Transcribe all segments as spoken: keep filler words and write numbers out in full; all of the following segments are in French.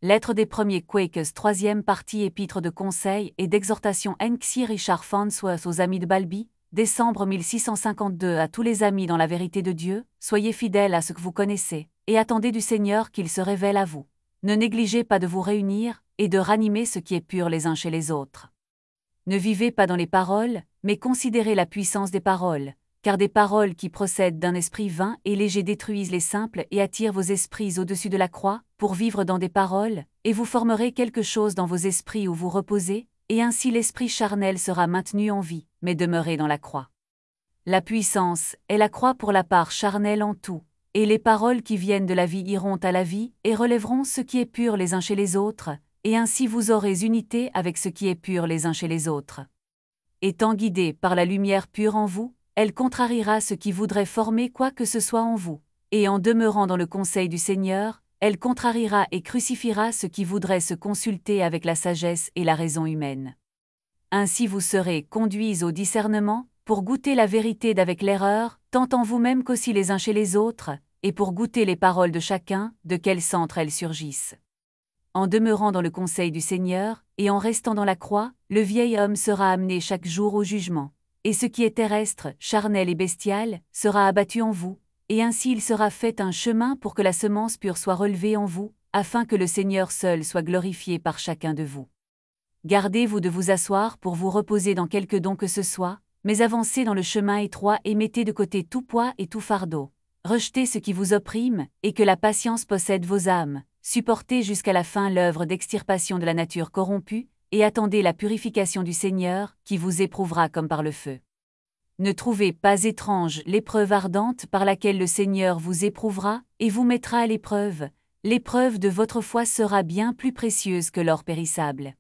Lettre des premiers Quakers, troisième partie, épître de conseil et d'exhortation N X I Richard Farnsworth aux amis de Balby, décembre mille six cent cinquante-deux. À tous les amis dans la vérité de Dieu, soyez fidèles à ce que vous connaissez, et attendez du Seigneur qu'il se révèle à vous. Ne négligez pas de vous réunir, et de ranimer ce qui est pur les uns chez les autres. Ne vivez pas dans les paroles, mais considérez la puissance des paroles, car des paroles qui procèdent d'un esprit vain et léger détruisent les simples et attirent vos esprits au-dessus de la croix, pour vivre dans des paroles, et vous formerez quelque chose dans vos esprits où vous reposez, et ainsi l'esprit charnel sera maintenu en vie, mais demeurez dans la croix. La puissance est la croix pour la part charnelle en tout, et les paroles qui viennent de la vie iront à la vie, et relèveront ce qui est pur les uns chez les autres, et ainsi vous aurez unité avec ce qui est pur les uns chez les autres. Étant guidée par la lumière pure en vous, elle contrariera ce qui voudrait former quoi que ce soit en vous, et en demeurant dans le conseil du Seigneur, elle contrariera et crucifiera ce qui voudrait se consulter avec la sagesse et la raison humaine. Ainsi vous serez conduits au discernement, pour goûter la vérité d'avec l'erreur, tant en vous-même qu'aussi les uns chez les autres, et pour goûter les paroles de chacun, de quel centre elles surgissent. En demeurant dans le conseil du Seigneur, et en restant dans la croix, le vieil homme sera amené chaque jour au jugement. Et ce qui est terrestre, charnel et bestial, sera abattu en vous, et ainsi il sera fait un chemin pour que la semence pure soit relevée en vous, afin que le Seigneur seul soit glorifié par chacun de vous. Gardez-vous de vous asseoir pour vous reposer dans quelque don que ce soit, mais avancez dans le chemin étroit et mettez de côté tout poids et tout fardeau. Rejetez ce qui vous opprime, et que la patience possède vos âmes, supportez jusqu'à la fin l'œuvre d'extirpation de la nature corrompue, et attendez la purification du Seigneur, qui vous éprouvera comme par le feu. Ne trouvez pas étrange l'épreuve ardente par laquelle le Seigneur vous éprouvera, et vous mettra à l'épreuve. L'épreuve de votre foi sera bien plus précieuse que l'or périssable.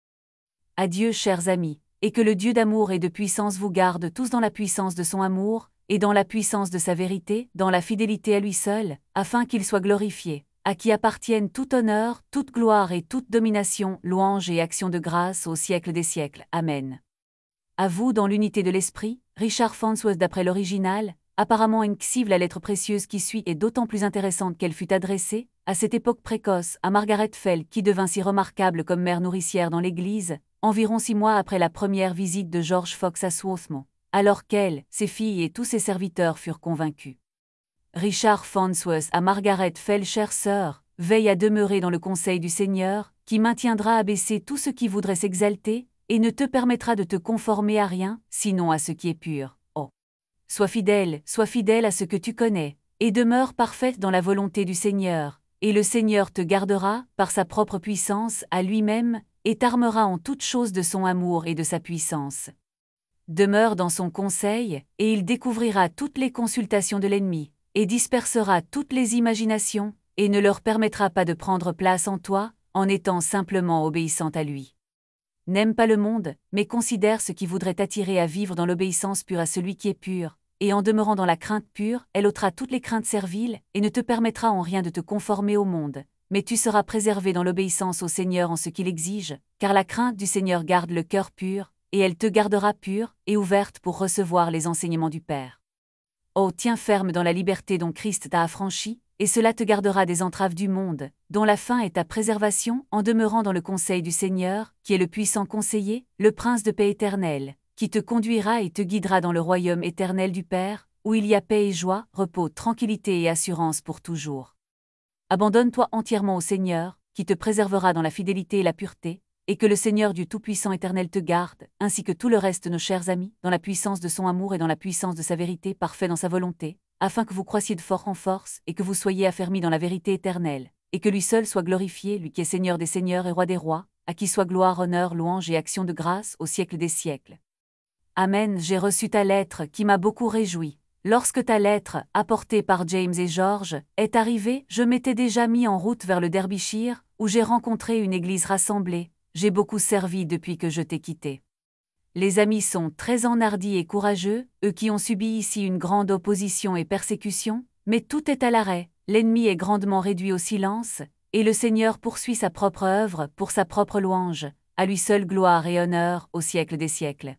Adieu, chers amis, et que le Dieu d'amour et de puissance vous garde tous dans la puissance de son amour, et dans la puissance de sa vérité, dans la fidélité à lui seul, afin qu'il soit glorifié, à qui appartiennent tout honneur, toute gloire et toute domination, louange et action de grâce au siècle des siècles. Amen. À vous dans l'unité de l'esprit, Richard Farnsworth d'après l'original, apparemment N X I V. La lettre précieuse qui suit est d'autant plus intéressante qu'elle fut adressée, à cette époque précoce, à Margaret Fell qui devint si remarquable comme mère nourricière dans l'Église, environ six mois après la première visite de George Fox à Swarthmore, alors qu'elle, ses filles et tous ses serviteurs furent convaincus. Richard Farnsworth à Margaret Fell, chère sœur, veille à demeurer dans le conseil du Seigneur, qui maintiendra abaissé tout ce qui voudrait s'exalter, et ne te permettra de te conformer à rien, sinon à ce qui est pur. Oh! Sois fidèle, sois fidèle à ce que tu connais, et demeure parfaite dans la volonté du Seigneur, et le Seigneur te gardera, par sa propre puissance, à lui-même, et t'armera en toutes choses de son amour et de sa puissance. Demeure dans son conseil, et il découvrira toutes les consultations de l'ennemi, et dispersera toutes les imaginations, et ne leur permettra pas de prendre place en toi, en étant simplement obéissante à lui. N'aime pas le monde, mais considère ce qui voudrait t'attirer à vivre dans l'obéissance pure à celui qui est pur, et en demeurant dans la crainte pure, elle ôtera toutes les craintes serviles, et ne te permettra en rien de te conformer au monde, mais tu seras préservé dans l'obéissance au Seigneur en ce qu'il exige, car la crainte du Seigneur garde le cœur pur, et elle te gardera pure et ouverte pour recevoir les enseignements du Père. Oh, tiens ferme dans la liberté dont Christ t'a affranchi, et cela te gardera des entraves du monde, dont la fin est ta préservation, en demeurant dans le conseil du Seigneur, qui est le puissant conseiller, le prince de paix éternelle, qui te conduira et te guidera dans le royaume éternel du Père, où il y a paix et joie, repos, tranquillité et assurance pour toujours. Abandonne-toi entièrement au Seigneur, qui te préservera dans la fidélité et la pureté, et que le Seigneur Dieu Tout-Puissant éternel te garde, ainsi que tout le reste de nos chers amis, dans la puissance de son amour et dans la puissance de sa vérité, parfait dans sa volonté, afin que vous croissiez de force en force, et que vous soyez affermis dans la vérité éternelle, et que lui seul soit glorifié, lui qui est Seigneur des seigneurs et Roi des rois, à qui soit gloire, honneur, louange et action de grâce au siècle des siècles. Amen. J'ai reçu ta lettre qui m'a beaucoup réjoui. Lorsque ta lettre, apportée par James et George, est arrivée, je m'étais déjà mis en route vers le Derbyshire, où j'ai rencontré une église rassemblée. J'ai beaucoup servi depuis que je t'ai quitté. Les amis sont très enhardis et courageux, eux qui ont subi ici une grande opposition et persécution, mais tout est à l'arrêt, l'ennemi est grandement réduit au silence, et le Seigneur poursuit sa propre œuvre pour sa propre louange, à lui seul gloire et honneur au siècle des siècles.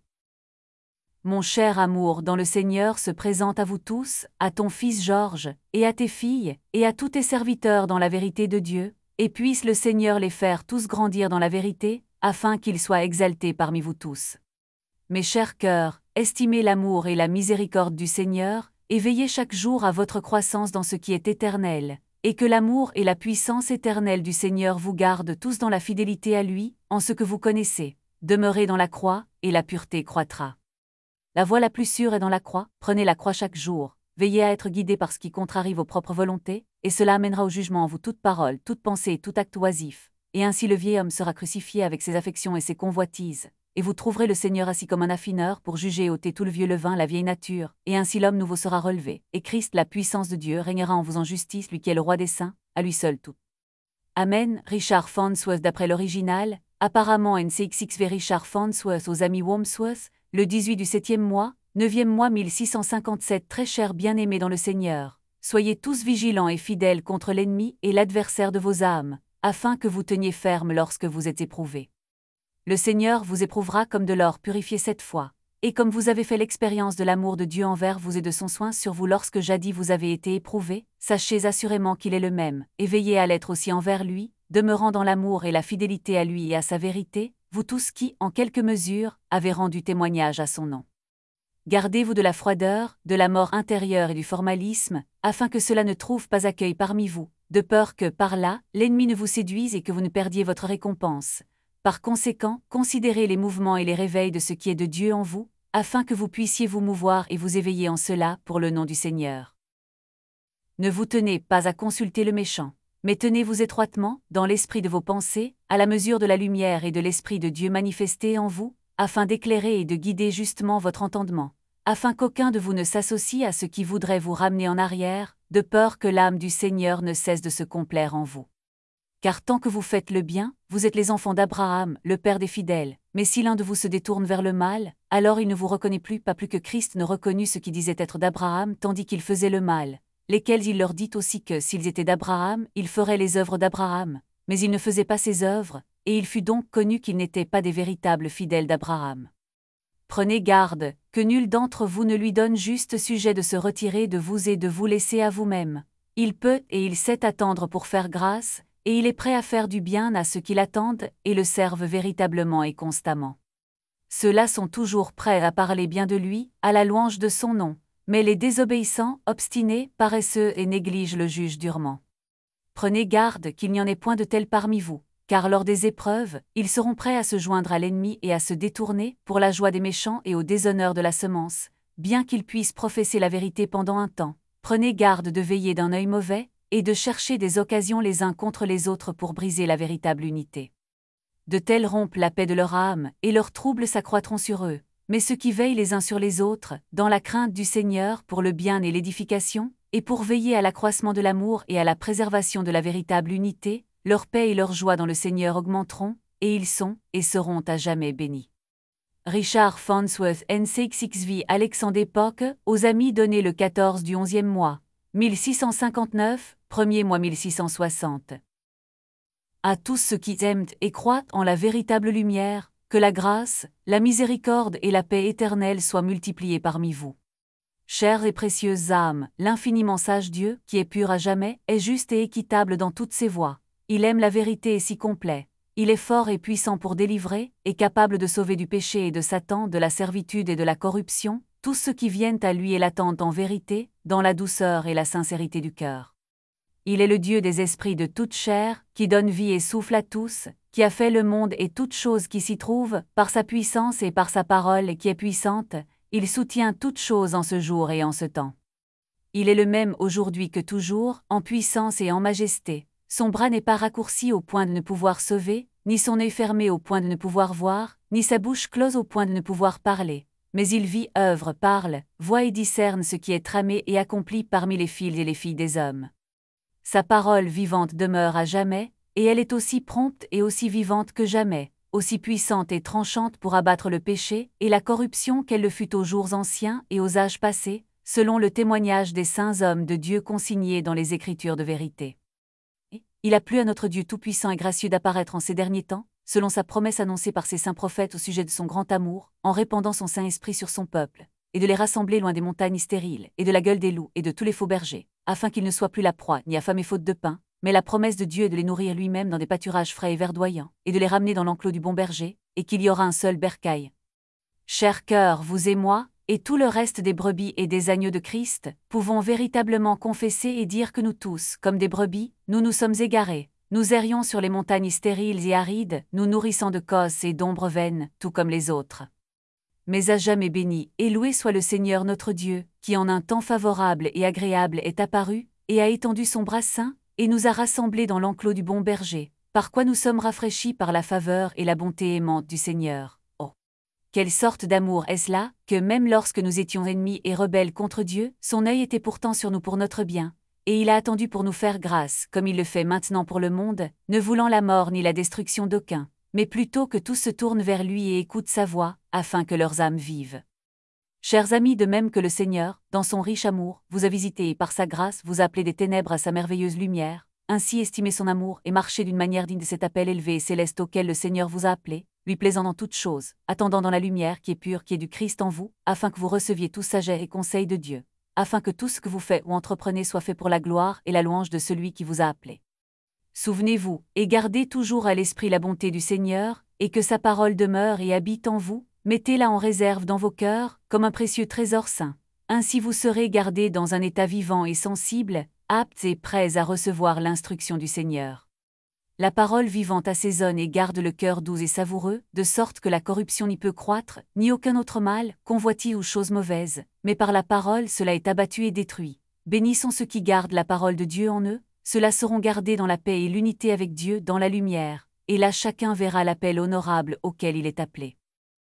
Mon cher amour dans le Seigneur se présente à vous tous, à ton fils Georges, et à tes filles, et à tous tes serviteurs dans la vérité de Dieu, et puisse le Seigneur les faire tous grandir dans la vérité, afin qu'ils soient exaltés parmi vous tous. Mes chers cœurs, estimez l'amour et la miséricorde du Seigneur, et veillez chaque jour à votre croissance dans ce qui est éternel, et que l'amour et la puissance éternelle du Seigneur vous gardent tous dans la fidélité à lui, en ce que vous connaissez. Demeurez dans la croix, et la pureté croîtra. La voie la plus sûre est dans la croix, prenez la croix chaque jour, veillez à être guidé par ce qui contrarie vos propres volontés, et cela amènera au jugement en vous toute parole, toute pensée et tout acte oisif, et ainsi le vieil homme sera crucifié avec ses affections et ses convoitises, et vous trouverez le Seigneur assis comme un affineur pour juger et ôter tout le vieux levain, la vieille nature, et ainsi l'homme nouveau sera relevé, et Christ, la puissance de Dieu, régnera en vous en justice, lui qui est le roi des saints, à lui seul tout. Amen. Richard Farnsworth d'après l'original, apparemment N C X X V Richard Farnsworth aux amis Wormsworth, le dix-huit du septième mois, neuvième mois mille six cent cinquante-sept. Très chers bien-aimés dans le Seigneur, soyez tous vigilants et fidèles contre l'ennemi et l'adversaire de vos âmes, afin que vous teniez ferme lorsque vous êtes éprouvés. Le Seigneur vous éprouvera comme de l'or purifié sept fois, et comme vous avez fait l'expérience de l'amour de Dieu envers vous et de son soin sur vous lorsque jadis vous avez été éprouvés, sachez assurément qu'il est le même, et veillez à l'être aussi envers lui, demeurant dans l'amour et la fidélité à lui et à sa vérité, vous tous qui, en quelque mesure, avez rendu témoignage à son nom. Gardez-vous de la froideur, de la mort intérieure et du formalisme, afin que cela ne trouve pas accueil parmi vous, de peur que, par là, l'ennemi ne vous séduise et que vous ne perdiez votre récompense. Par conséquent, considérez les mouvements et les réveils de ce qui est de Dieu en vous, afin que vous puissiez vous mouvoir et vous éveiller en cela pour le nom du Seigneur. Ne vous tenez pas à consulter le méchant, mais tenez-vous étroitement, dans l'esprit de vos pensées, à la mesure de la lumière et de l'Esprit de Dieu manifesté en vous, afin d'éclairer et de guider justement votre entendement, afin qu'aucun de vous ne s'associe à ce qui voudrait vous ramener en arrière, de peur que l'âme du Seigneur ne cesse de se complaire en vous. Car tant que vous faites le bien, vous êtes les enfants d'Abraham, le Père des fidèles, mais si l'un de vous se détourne vers le mal, alors il ne vous reconnaît plus, pas plus que Christ ne reconnut ce qui disait être d'Abraham tandis qu'il faisait le mal, lesquels il leur dit aussi que s'ils étaient d'Abraham, ils feraient les œuvres d'Abraham, mais ils ne faisaient pas ces œuvres, et il fut donc connu qu'ils n'étaient pas des véritables fidèles d'Abraham. Prenez garde, que nul d'entre vous ne lui donne juste sujet de se retirer de vous et de vous laisser à vous-même. Il peut et il sait attendre pour faire grâce, et il est prêt à faire du bien à ceux qui l'attendent et le servent véritablement et constamment. Ceux-là sont toujours prêts à parler bien de lui, à la louange de son nom, mais les désobéissants, obstinés, paresseux et négligent le juge durement. Prenez garde qu'il n'y en ait point de tels parmi vous, car lors des épreuves, ils seront prêts à se joindre à l'ennemi et à se détourner, pour la joie des méchants et au déshonneur de la semence, bien qu'ils puissent professer la vérité pendant un temps. Prenez garde de veiller d'un œil mauvais, et de chercher des occasions les uns contre les autres pour briser la véritable unité. De tels rompent la paix de leur âme, et leurs troubles s'accroîtront sur eux, mais ceux qui veillent les uns sur les autres, dans la crainte du Seigneur pour le bien et l'édification, et pour veiller à l'accroissement de l'amour et à la préservation de la véritable unité, leur paix et leur joie dans le Seigneur augmenteront, et ils sont, et seront à jamais bénis. Richard Farnsworth N C X X V Alexandre Époque, aux amis donné le quatorze du onzième mois, mille six cent cinquante-neuf, premier mois mille six cent soixante. À tous ceux qui aiment et croient en la véritable lumière, que la grâce, la miséricorde et la paix éternelle soient multipliées parmi vous. Chères et précieuses âmes, l'infiniment sage Dieu, qui est pur à jamais, est juste et équitable dans toutes ses voies. Il aime la vérité et s'y complaît. Il est fort et puissant pour délivrer, et capable de sauver du péché et de Satan, de la servitude et de la corruption, tous ceux qui viennent à lui et l'attendent en vérité, dans la douceur et la sincérité du cœur. Il est le Dieu des esprits de toute chair, qui donne vie et souffle à tous, qui a fait le monde et toutes choses qui s'y trouvent, par sa puissance et par sa parole qui est puissante, il soutient toutes choses en ce jour et en ce temps. Il est le même aujourd'hui que toujours, en puissance et en majesté. Son bras n'est pas raccourci au point de ne pouvoir sauver, ni son œil fermé au point de ne pouvoir voir, ni sa bouche close au point de ne pouvoir parler. Mais il vit, œuvre, parle, voit et discerne ce qui est tramé et accompli parmi les fils et les filles des hommes. Sa parole vivante demeure à jamais, et elle est aussi prompte et aussi vivante que jamais, aussi puissante et tranchante pour abattre le péché et la corruption qu'elle le fut aux jours anciens et aux âges passés, selon le témoignage des saints hommes de Dieu consignés dans les Écritures de vérité. Il a plu à notre Dieu tout-puissant et gracieux d'apparaître en ces derniers temps, selon sa promesse annoncée par ses saints prophètes au sujet de son grand amour, en répandant son Saint-Esprit sur son peuple, et de les rassembler loin des montagnes stériles, et de la gueule des loups, et de tous les faux bergers, afin qu'ils ne soient plus la proie, ni affamés faute de pain, Mais la promesse de Dieu est de les nourrir lui-même dans des pâturages frais et verdoyants, et de les ramener dans l'enclos du bon berger, et qu'il y aura un seul bercail. Chers cœurs, vous et moi, et tout le reste des brebis et des agneaux de Christ, pouvons véritablement confesser et dire que nous tous, comme des brebis, nous nous sommes égarés. Nous errions sur les montagnes stériles et arides, nous nourrissant de cosses et d'ombres vaines, tout comme les autres. Mais à jamais béni et loué soit le Seigneur notre Dieu, qui en un temps favorable et agréable est apparu, et a étendu son bras saint, et nous a rassemblés dans l'enclos du bon berger, par quoi nous sommes rafraîchis par la faveur et la bonté aimante du Seigneur. Oh! Quelle sorte d'amour est-ce là, que même lorsque nous étions ennemis et rebelles contre Dieu, son œil était pourtant sur nous pour notre bien, et il a attendu pour nous faire grâce, comme il le fait maintenant pour le monde, ne voulant la mort ni la destruction d'aucun, mais plutôt que tous se tournent vers lui et écoutent sa voix, afin que leurs âmes vivent. Chers amis, de même que le Seigneur, dans son riche amour, vous a visité et par sa grâce vous a appelé des ténèbres à sa merveilleuse lumière, ainsi estimez son amour et marchez d'une manière digne de cet appel élevé et céleste auquel le Seigneur vous a appelé, lui plaisant dans toutes choses, attendant dans la lumière qui est pure, qui est du Christ en vous, afin que vous receviez tout sagesse et conseil de Dieu, afin que tout ce que vous faites ou entreprenez soit fait pour la gloire et la louange de celui qui vous a appelé. Souvenez-vous, et gardez toujours à l'esprit la bonté du Seigneur, et que sa parole demeure et habite en vous, mettez-la en réserve dans vos cœurs, comme un précieux trésor saint. Ainsi vous serez gardés dans un état vivant et sensible, aptes et prêts à recevoir l'instruction du Seigneur. La parole vivante assaisonne et garde le cœur doux et savoureux, de sorte que la corruption n'y peut croître, ni aucun autre mal, convoitise ou chose mauvaise, mais par la parole cela est abattu et détruit. Bénis sont ceux qui gardent la parole de Dieu en eux, ceux-là seront gardés dans la paix et l'unité avec Dieu dans la lumière, et là chacun verra l'appel honorable auquel il est appelé.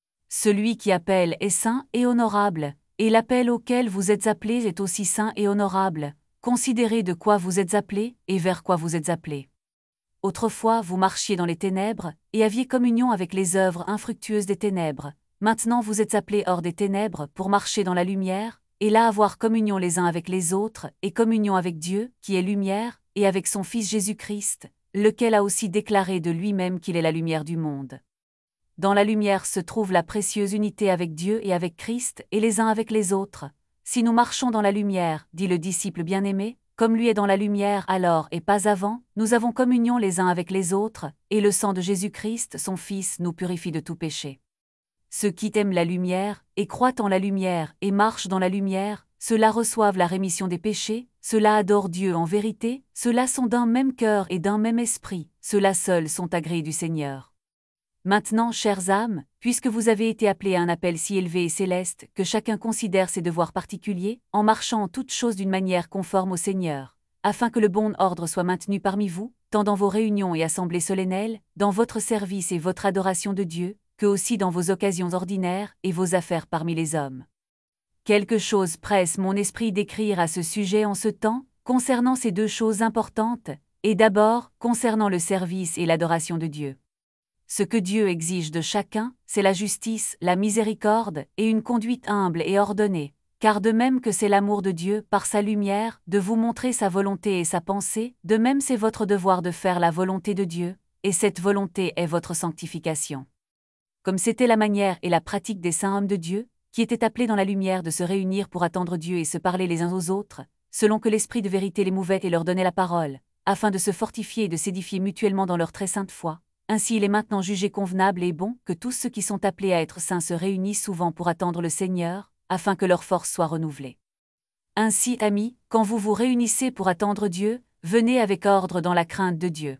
Celui qui appelle est saint et honorable, et l'appel auquel vous êtes appelés est aussi saint et honorable. Considérez de quoi vous êtes appelés et vers quoi vous êtes appelés. Autrefois vous marchiez dans les ténèbres, et aviez communion avec les œuvres infructueuses des ténèbres. Maintenant vous êtes appelés hors des ténèbres pour marcher dans la lumière, et là avoir communion les uns avec les autres, et communion avec Dieu, qui est lumière, et avec son Fils Jésus-Christ, lequel a aussi déclaré de lui-même qu'il est la lumière du monde. Dans la lumière se trouve la précieuse unité avec Dieu et avec Christ, et les uns avec les autres. Si nous marchons dans la lumière, dit le disciple bien-aimé, comme lui est dans la lumière alors et pas avant, nous avons communion les uns avec les autres, et le sang de Jésus-Christ, son Fils, nous purifie de tout péché. Ceux qui aiment la lumière, et croient en la lumière, et marchent dans la lumière, ceux-là reçoivent la rémission des péchés, ceux-là adorent Dieu en vérité, ceux-là sont d'un même cœur et d'un même esprit, ceux-là seuls sont agréés du Seigneur. Maintenant, chères âmes, puisque vous avez été appelés à un appel si élevé et céleste, que chacun considère ses devoirs particuliers, en marchant en toutes choses d'une manière conforme au Seigneur, afin que le bon ordre soit maintenu parmi vous, tant dans vos réunions et assemblées solennelles, dans votre service et votre adoration de Dieu, que aussi dans vos occasions ordinaires et vos affaires parmi les hommes. Quelque chose presse mon esprit d'écrire à ce sujet en ce temps, concernant ces deux choses importantes, et d'abord, concernant le service et l'adoration de Dieu. Ce que Dieu exige de chacun, c'est la justice, la miséricorde, et une conduite humble et ordonnée, car de même que c'est l'amour de Dieu, par sa lumière, de vous montrer sa volonté et sa pensée, de même c'est votre devoir de faire la volonté de Dieu, et cette volonté est votre sanctification. Comme c'était la manière et la pratique des saints hommes de Dieu, qui étaient appelés dans la lumière de se réunir pour attendre Dieu et se parler les uns aux autres, selon que l'Esprit de vérité les mouvait et leur donnait la parole, afin de se fortifier et de s'édifier mutuellement dans leur très sainte foi. Ainsi il est maintenant jugé convenable et bon que tous ceux qui sont appelés à être saints se réunissent souvent pour attendre le Seigneur, afin que leur force soit renouvelée. Ainsi, amis, quand vous vous réunissez pour attendre Dieu, venez avec ordre dans la crainte de Dieu.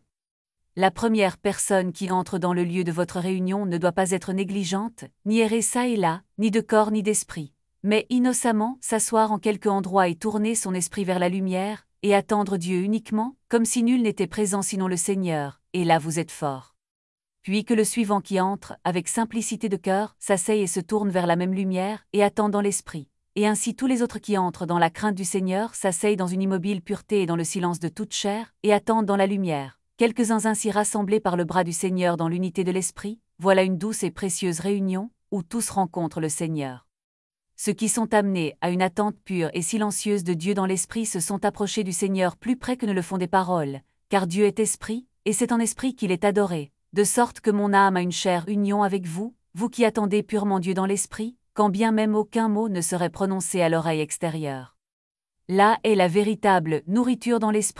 La première personne qui entre dans le lieu de votre réunion ne doit pas être négligente, ni errer çà et là, ni de corps ni d'esprit, mais innocemment s'asseoir en quelque endroit et tourner son esprit vers la lumière, et attendre Dieu uniquement, comme si nul n'était présent sinon le Seigneur, et là vous êtes forts. Puis que le suivant qui entre, avec simplicité de cœur, s'asseye et se tourne vers la même lumière, et attend dans l'esprit. Et ainsi tous les autres qui entrent dans la crainte du Seigneur s'asseyent dans une immobile pureté et dans le silence de toute chair, et attendent dans la lumière. Quelques-uns ainsi rassemblés par le bras du Seigneur dans l'unité de l'esprit, voilà une douce et précieuse réunion, où tous rencontrent le Seigneur. Ceux qui sont amenés à une attente pure et silencieuse de Dieu dans l'esprit se sont approchés du Seigneur plus près que ne le font des paroles, car Dieu est esprit, et c'est en esprit qu'il est adoré. De sorte que mon âme a une chère union avec vous, vous qui attendez purement Dieu dans l'esprit, quand bien même aucun mot ne serait prononcé à l'oreille extérieure. Là est la véritable nourriture dans l'esprit,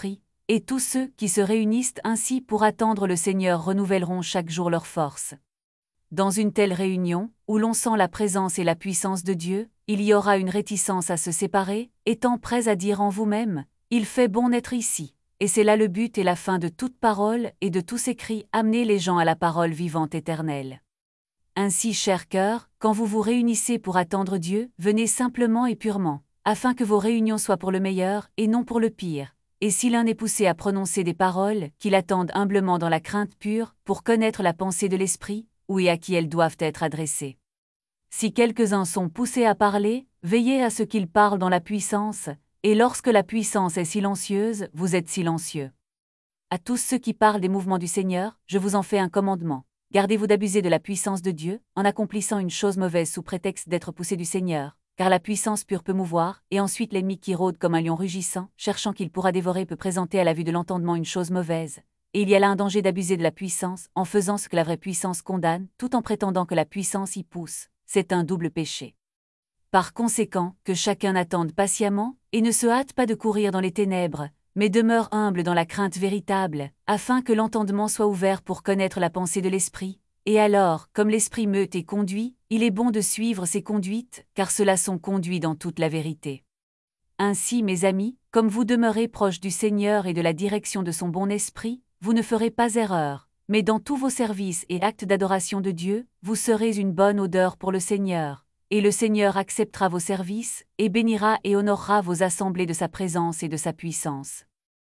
Et tous ceux qui se réunissent ainsi pour attendre le Seigneur renouvelleront chaque jour leur force. Dans une telle réunion, où l'on sent la présence et la puissance de Dieu, il y aura une réticence à se séparer, étant prêts à dire en vous-même, « Il fait bon d'être ici ». Et c'est là le but et la fin de toute parole et de tous écrits, amener les gens à la parole vivante éternelle. Ainsi, chers cœurs, quand vous vous réunissez pour attendre Dieu, venez simplement et purement, afin que vos réunions soient pour le meilleur et non pour le pire. Et si l'un est poussé à prononcer des paroles, qu'il attende humblement dans la crainte pure, pour connaître la pensée de l'Esprit, où et à qui elles doivent être adressées. Si quelques-uns sont poussés à parler, veillez à ce qu'ils parlent dans la puissance, et lorsque la puissance est silencieuse, vous êtes silencieux. À tous ceux qui parlent des mouvements du Seigneur, je vous en fais un commandement. Gardez-vous d'abuser de la puissance de Dieu, en accomplissant une chose mauvaise sous prétexte d'être poussé du Seigneur, car la puissance pure peut mouvoir, et ensuite l'ennemi qui rôde comme un lion rugissant, cherchant qu'il pourra dévorer peut présenter à la vue de l'entendement une chose mauvaise. Et il y a là un danger d'abuser de la puissance, en faisant ce que la vraie puissance condamne, tout en prétendant que la puissance y pousse. C'est un double péché. Par conséquent, que chacun attende patiemment, et ne se hâte pas de courir dans les ténèbres, mais demeure humble dans la crainte véritable, afin que l'entendement soit ouvert pour connaître la pensée de l'Esprit. Et alors, comme l'Esprit meut et conduit, il est bon de suivre ses conduites, car ceux-là sont conduits dans toute la vérité. Ainsi, mes amis, comme vous demeurez proches du Seigneur et de la direction de son bon esprit, vous ne ferez pas erreur, mais dans tous vos services et actes d'adoration de Dieu, vous serez une bonne odeur pour le Seigneur. Et le Seigneur acceptera vos services, et bénira et honorera vos assemblées de sa présence et de sa puissance.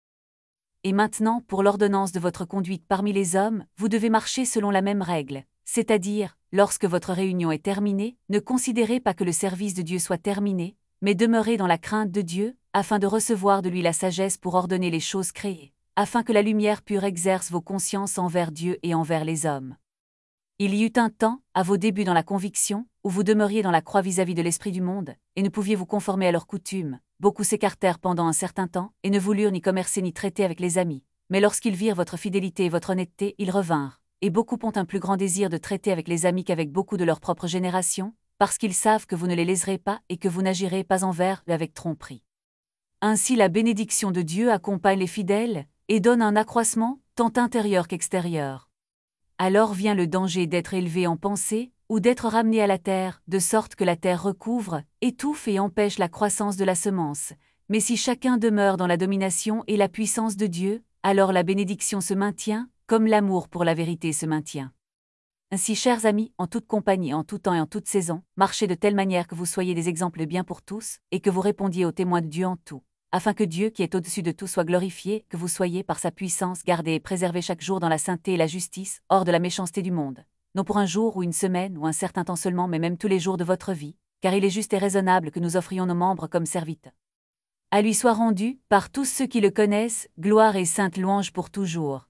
Et maintenant, pour l'ordonnance de votre conduite parmi les hommes, vous devez marcher selon la même règle, c'est-à-dire, lorsque votre réunion est terminée, ne considérez pas que le service de Dieu soit terminé, mais demeurez dans la crainte de Dieu, afin de recevoir de lui la sagesse pour ordonner les choses créées, afin que la lumière pure exerce vos consciences envers Dieu et envers les hommes. Il y eut un temps, à vos débuts dans la conviction, où vous demeuriez dans la croix vis-à-vis de l'esprit du monde, et ne pouviez vous conformer à leurs coutumes. Beaucoup s'écartèrent pendant un certain temps, et ne voulurent ni commercer ni traiter avec les amis. Mais lorsqu'ils virent votre fidélité et votre honnêteté, ils revinrent. Et beaucoup ont un plus grand désir de traiter avec les amis qu'avec beaucoup de leur propre génération, parce qu'ils savent que vous ne les léserez pas et que vous n'agirez pas envers eux avec tromperie. Ainsi la bénédiction de Dieu accompagne les fidèles, et donne un accroissement, tant intérieur qu'extérieur. Alors vient le danger d'être élevé en pensée, ou d'être ramené à la terre, de sorte que la terre recouvre, étouffe et empêche la croissance de la semence. Mais si chacun demeure dans la domination et la puissance de Dieu, alors la bénédiction se maintient, comme l'amour pour la vérité se maintient. Ainsi, chers amis, en toute compagnie, en tout temps et en toute saison, marchez de telle manière que vous soyez des exemples bien pour tous, et que vous répondiez aux témoins de Dieu en tout. Afin que Dieu qui est au-dessus de tout soit glorifié, que vous soyez par sa puissance gardés et préservés chaque jour dans la sainteté et la justice, hors de la méchanceté du monde. Non pour un jour ou une semaine ou un certain temps seulement, mais même tous les jours de votre vie, car il est juste et raisonnable que nous offrions nos membres comme serviteurs. À lui soit rendu, par tous ceux qui le connaissent, gloire et sainte louange pour toujours.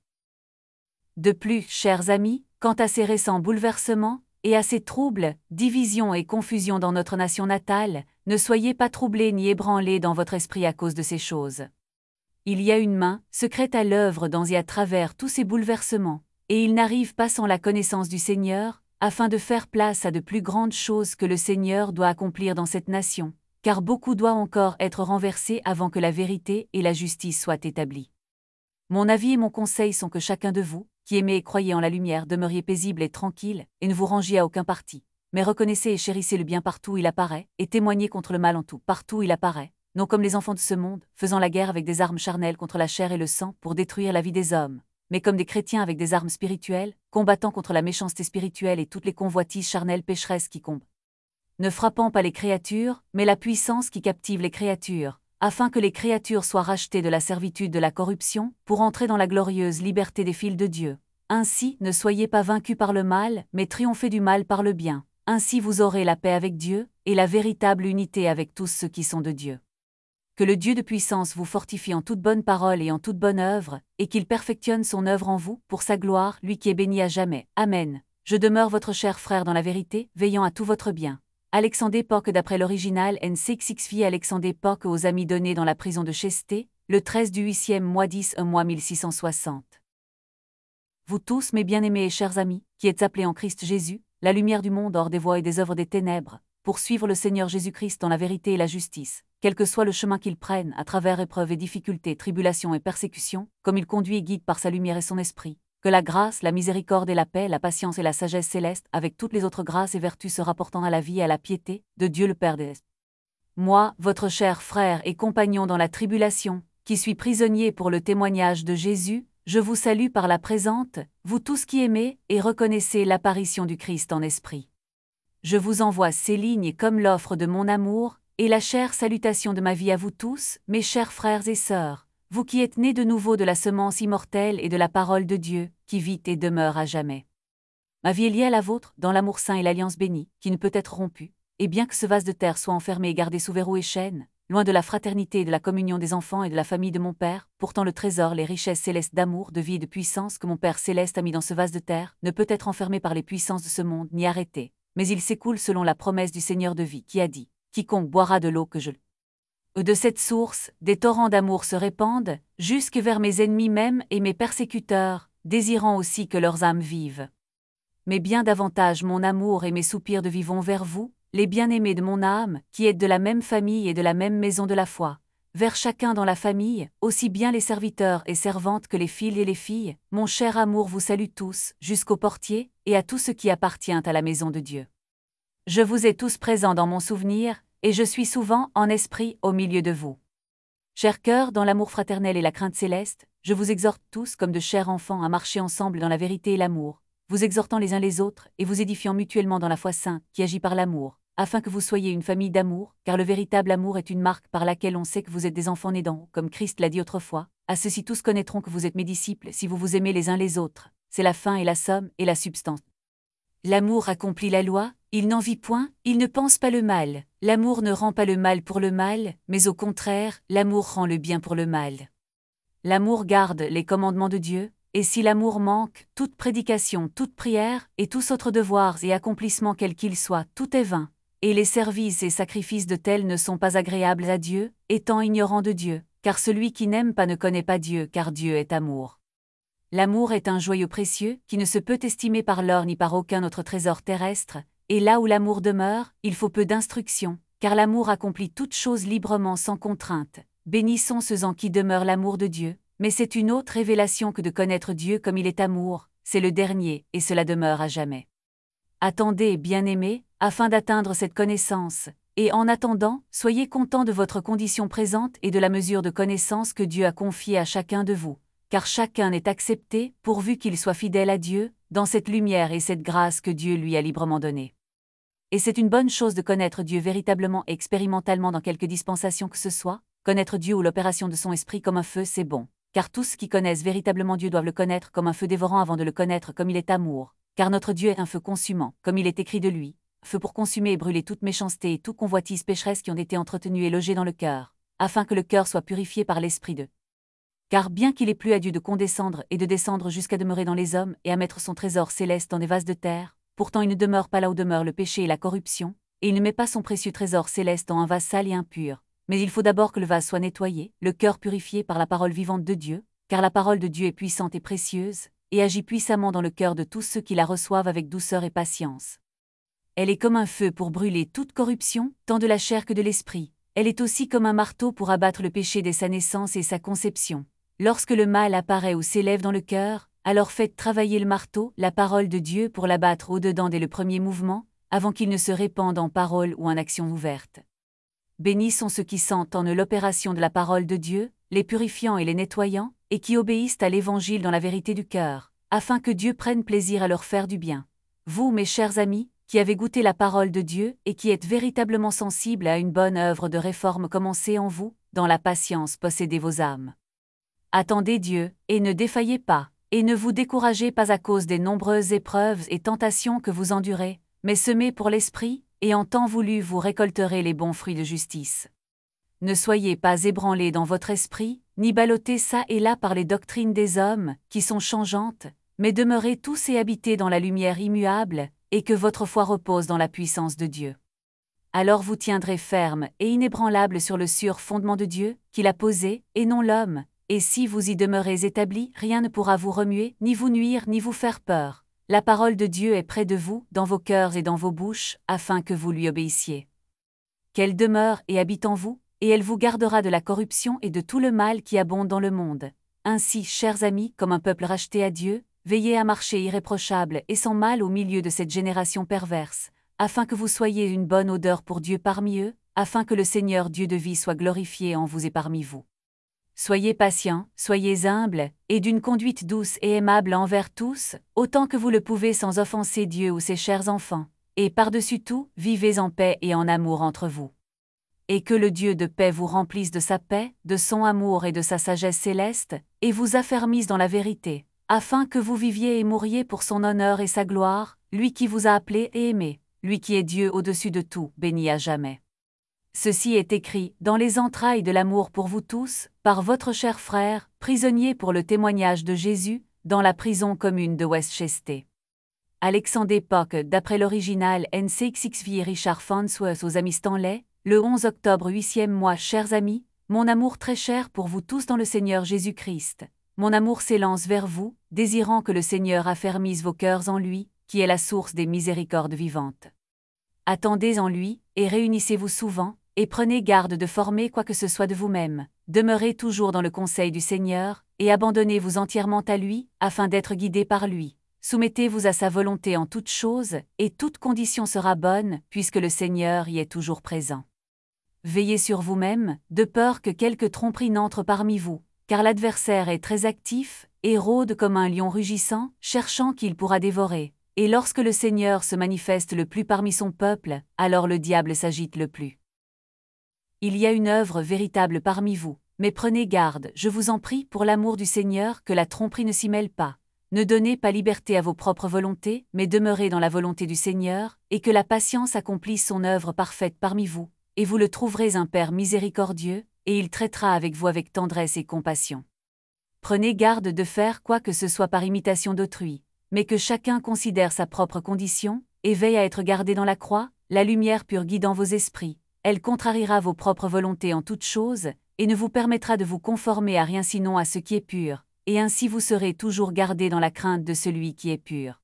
De plus, chers amis, quant à ces récents bouleversements, et à ces troubles, divisions et confusions dans notre nation natale, ne soyez pas troublés ni ébranlés dans votre esprit à cause de ces choses. Il y a une main secrète à l'œuvre dans et à travers tous ces bouleversements, et ils n'arrivent pas sans la connaissance du Seigneur, afin de faire place à de plus grandes choses que le Seigneur doit accomplir dans cette nation, car beaucoup doit encore être renversé avant que la vérité et la justice soient établies. Mon avis et mon conseil sont que chacun de vous, qui aimez et croyez en la lumière, demeuriez paisible et tranquille, et ne vous rangiez à aucun parti. Mais reconnaissez et chérissez le bien partout où il apparaît, et témoignez contre le mal en tout, partout où il apparaît, non comme les enfants de ce monde, faisant la guerre avec des armes charnelles contre la chair et le sang pour détruire la vie des hommes, mais comme des chrétiens avec des armes spirituelles, combattant contre la méchanceté spirituelle et toutes les convoitises charnelles pécheresses qui combattent. Ne frappant pas les créatures, mais la puissance qui captive les créatures, afin que les créatures soient rachetées de la servitude de la corruption, pour entrer dans la glorieuse liberté des fils de Dieu. Ainsi, ne soyez pas vaincus par le mal, mais triomphez du mal par le bien. Ainsi vous aurez la paix avec Dieu, et la véritable unité avec tous ceux qui sont de Dieu. Que le Dieu de puissance vous fortifie en toute bonne parole et en toute bonne œuvre, et qu'il perfectionne son œuvre en vous, pour sa gloire, lui qui est béni à jamais. Amen. Je demeure votre cher frère dans la vérité, veillant à tout votre bien. Alexandre Poc d'après l'original N six six Phi Alexandre Poc aux amis donnés dans la prison de Chesté, le treize du huitième mois dix un mois mille six cent soixante. Vous tous mes bien-aimés et chers amis, qui êtes appelés en Christ Jésus, la lumière du monde hors des voies et des œuvres des ténèbres, pour suivre le Seigneur Jésus-Christ dans la vérité et la justice, quel que soit le chemin qu'ils prennent, à travers épreuves et difficultés, tribulations et persécutions, comme il conduit et guide par sa lumière et son esprit. Que la grâce, la miséricorde et la paix, la patience et la sagesse céleste, avec toutes les autres grâces et vertus se rapportant à la vie et à la piété, de Dieu le Père des esprits. Moi, votre cher frère et compagnon dans la tribulation, qui suis prisonnier pour le témoignage de Jésus, je vous salue par la présente, vous tous qui aimez et reconnaissez l'apparition du Christ en esprit. Je vous envoie ces lignes comme l'offre de mon amour, et la chère salutation de ma vie à vous tous, mes chers frères et sœurs, vous qui êtes nés de nouveau de la semence immortelle et de la parole de Dieu, qui vit et demeure à jamais. Ma vie est liée à la vôtre, dans l'amour saint et l'alliance bénie, qui ne peut être rompue, et bien que ce vase de terre soit enfermé et gardé sous verrou et chaîne, loin de la fraternité et de la communion des enfants et de la famille de mon Père, pourtant le trésor, les richesses célestes d'amour, de vie et de puissance que mon Père céleste a mis dans ce vase de terre, ne peut être enfermé par les puissances de ce monde ni arrêté, mais il s'écoule selon la promesse du Seigneur de vie qui a dit « Quiconque boira de l'eau que je de cette source, des torrents d'amour se répandent, jusque vers mes ennemis même et mes persécuteurs, désirant aussi que leurs âmes vivent. Mais bien davantage mon amour et mes soupirs de vie vont vers vous, les bien-aimés de mon âme, qui êtes de la même famille et de la même maison de la foi, vers chacun dans la famille, aussi bien les serviteurs et servantes que les filles et les filles, mon cher amour vous salue tous, jusqu'au portier, et à tout ce qui appartient à la maison de Dieu. Je vous ai tous présents dans mon souvenir, et je suis souvent, en esprit, au milieu de vous. Chers cœurs, dans l'amour fraternel et la crainte céleste, je vous exhorte tous comme de chers enfants à marcher ensemble dans la vérité et l'amour, vous exhortant les uns les autres et vous édifiant mutuellement dans la foi sainte qui agit par l'amour, afin que vous soyez une famille d'amour, car le véritable amour est une marque par laquelle on sait que vous êtes des enfants nés d'en haut, comme Christ l'a dit autrefois. À ceux-ci tous connaîtront que vous êtes mes disciples si vous vous aimez les uns les autres. C'est la fin et la somme et la substance. L'amour accomplit la loi, il n'en vit point, il ne pense pas le mal. L'amour ne rend pas le mal pour le mal, mais au contraire, l'amour rend le bien pour le mal. L'amour garde les commandements de Dieu, et si l'amour manque, toute prédication, toute prière, et tous autres devoirs et accomplissements quels qu'ils soient, tout est vain, et les services et sacrifices de tels ne sont pas agréables à Dieu, étant ignorant de Dieu, car celui qui n'aime pas ne connaît pas Dieu, car Dieu est amour. L'amour est un joyau précieux, qui ne se peut estimer par l'or ni par aucun autre trésor terrestre, et là où l'amour demeure, il faut peu d'instruction, car l'amour accomplit toute chose librement sans contrainte. Bénissons ceux en qui demeure l'amour de Dieu, mais c'est une autre révélation que de connaître Dieu comme il est amour, c'est le dernier, et cela demeure à jamais. Attendez, bien-aimés, afin d'atteindre cette connaissance, et en attendant, soyez contents de votre condition présente et de la mesure de connaissance que Dieu a confiée à chacun de vous, car chacun est accepté, pourvu qu'il soit fidèle à Dieu, dans cette lumière et cette grâce que Dieu lui a librement donnée. Et c'est une bonne chose de connaître Dieu véritablement et expérimentalement dans quelque dispensation que ce soit, connaître Dieu ou l'opération de son esprit comme un feu, c'est bon, car tous qui connaissent véritablement Dieu doivent le connaître comme un feu dévorant avant de le connaître comme il est amour, car notre Dieu est un feu consumant, comme il est écrit de lui, feu pour consumer et brûler toute méchanceté et toute convoitise pécheresse qui ont été entretenues et logées dans le cœur, afin que le cœur soit purifié par l'esprit de Car bien qu'il ait plu à Dieu de condescendre et de descendre jusqu'à demeurer dans les hommes et à mettre son trésor céleste dans des vases de terre, pourtant il ne demeure pas là où demeure le péché et la corruption, et il ne met pas son précieux trésor céleste dans un vase sale et impur. Mais il faut d'abord que le vase soit nettoyé, le cœur purifié par la parole vivante de Dieu, car la parole de Dieu est puissante et précieuse, et agit puissamment dans le cœur de tous ceux qui la reçoivent avec douceur et patience. Elle est comme un feu pour brûler toute corruption, tant de la chair que de l'esprit. Elle est aussi comme un marteau pour abattre le péché dès sa naissance et sa conception. Lorsque le mal apparaît ou s'élève dans le cœur, alors faites travailler le marteau, la parole de Dieu, pour l'abattre au-dedans dès le premier mouvement, avant qu'il ne se répande en parole ou en action ouverte. Bénis sont ceux qui sentent en eux l'opération de la parole de Dieu, les purifiant et les nettoyant, et qui obéissent à l'Évangile dans la vérité du cœur, afin que Dieu prenne plaisir à leur faire du bien. Vous, mes chers amis, qui avez goûté la parole de Dieu et qui êtes véritablement sensibles à une bonne œuvre de réforme commencée en vous, dans la patience possédez vos âmes. Attendez Dieu, et ne défaillez pas, et ne vous découragez pas à cause des nombreuses épreuves et tentations que vous endurez, mais semez pour l'esprit, et en temps voulu vous récolterez les bons fruits de justice. Ne soyez pas ébranlés dans votre esprit, ni ballottés çà et là par les doctrines des hommes, qui sont changeantes, mais demeurez tous et habitez dans la lumière immuable, et que votre foi repose dans la puissance de Dieu. Alors vous tiendrez ferme et inébranlable sur le sûr fondement de Dieu, qu'il a posé, et non l'homme, et si vous y demeurez établis, rien ne pourra vous remuer, ni vous nuire, ni vous faire peur. La parole de Dieu est près de vous, dans vos cœurs et dans vos bouches, afin que vous lui obéissiez. Qu'elle demeure et habite en vous, et elle vous gardera de la corruption et de tout le mal qui abonde dans le monde. Ainsi, chers amis, comme un peuple racheté à Dieu, veillez à marcher irréprochable et sans mal au milieu de cette génération perverse, afin que vous soyez une bonne odeur pour Dieu parmi eux, afin que le Seigneur Dieu de vie soit glorifié en vous et parmi vous. Soyez patients, soyez humbles, et d'une conduite douce et aimable envers tous, autant que vous le pouvez sans offenser Dieu ou ses chers enfants, et par-dessus tout, vivez en paix et en amour entre vous. Et que le Dieu de paix vous remplisse de sa paix, de son amour et de sa sagesse céleste, et vous affermisse dans la vérité, afin que vous viviez et mouriez pour son honneur et sa gloire, lui qui vous a appelé et aimé, lui qui est Dieu au-dessus de tout, béni à jamais. Ceci est écrit dans les entrailles de l'amour pour vous tous, par votre cher frère, prisonnier pour le témoignage de Jésus, dans la prison commune de Westchester. Alexandre Pock, d'après l'original N C X X V Richard Farnsworth aux amis Stanley, le onze octobre huitième mois. Chers amis, mon amour très cher pour vous tous dans le Seigneur Jésus-Christ. Mon amour s'élance vers vous, désirant que le Seigneur affermisse vos cœurs en lui, qui est la source des miséricordes vivantes. Attendez en lui, et réunissez-vous souvent, et prenez garde de former quoi que ce soit de vous-même. Demeurez toujours dans le conseil du Seigneur, et abandonnez-vous entièrement à lui, afin d'être guidés par lui. Soumettez-vous à sa volonté en toutes choses, et toute condition sera bonne, puisque le Seigneur y est toujours présent. Veillez sur vous-même, de peur que quelque tromperie n'entre parmi vous, car l'adversaire est très actif, et rôde comme un lion rugissant, cherchant qui il pourra dévorer. Et lorsque le Seigneur se manifeste le plus parmi son peuple, alors le diable s'agite le plus. Il y a une œuvre véritable parmi vous, mais prenez garde, je vous en prie, pour l'amour du Seigneur, que la tromperie ne s'y mêle pas. Ne donnez pas liberté à vos propres volontés, mais demeurez dans la volonté du Seigneur, et que la patience accomplisse son œuvre parfaite parmi vous, et vous le trouverez un Père miséricordieux, et il traitera avec vous avec tendresse et compassion. Prenez garde de faire quoi que ce soit par imitation d'autrui, mais que chacun considère sa propre condition, et veille à être gardé dans la croix, la lumière pure guidant vos esprits. Elle contrariera vos propres volontés en toutes choses, et ne vous permettra de vous conformer à rien sinon à ce qui est pur, et ainsi vous serez toujours gardés dans la crainte de celui qui est pur.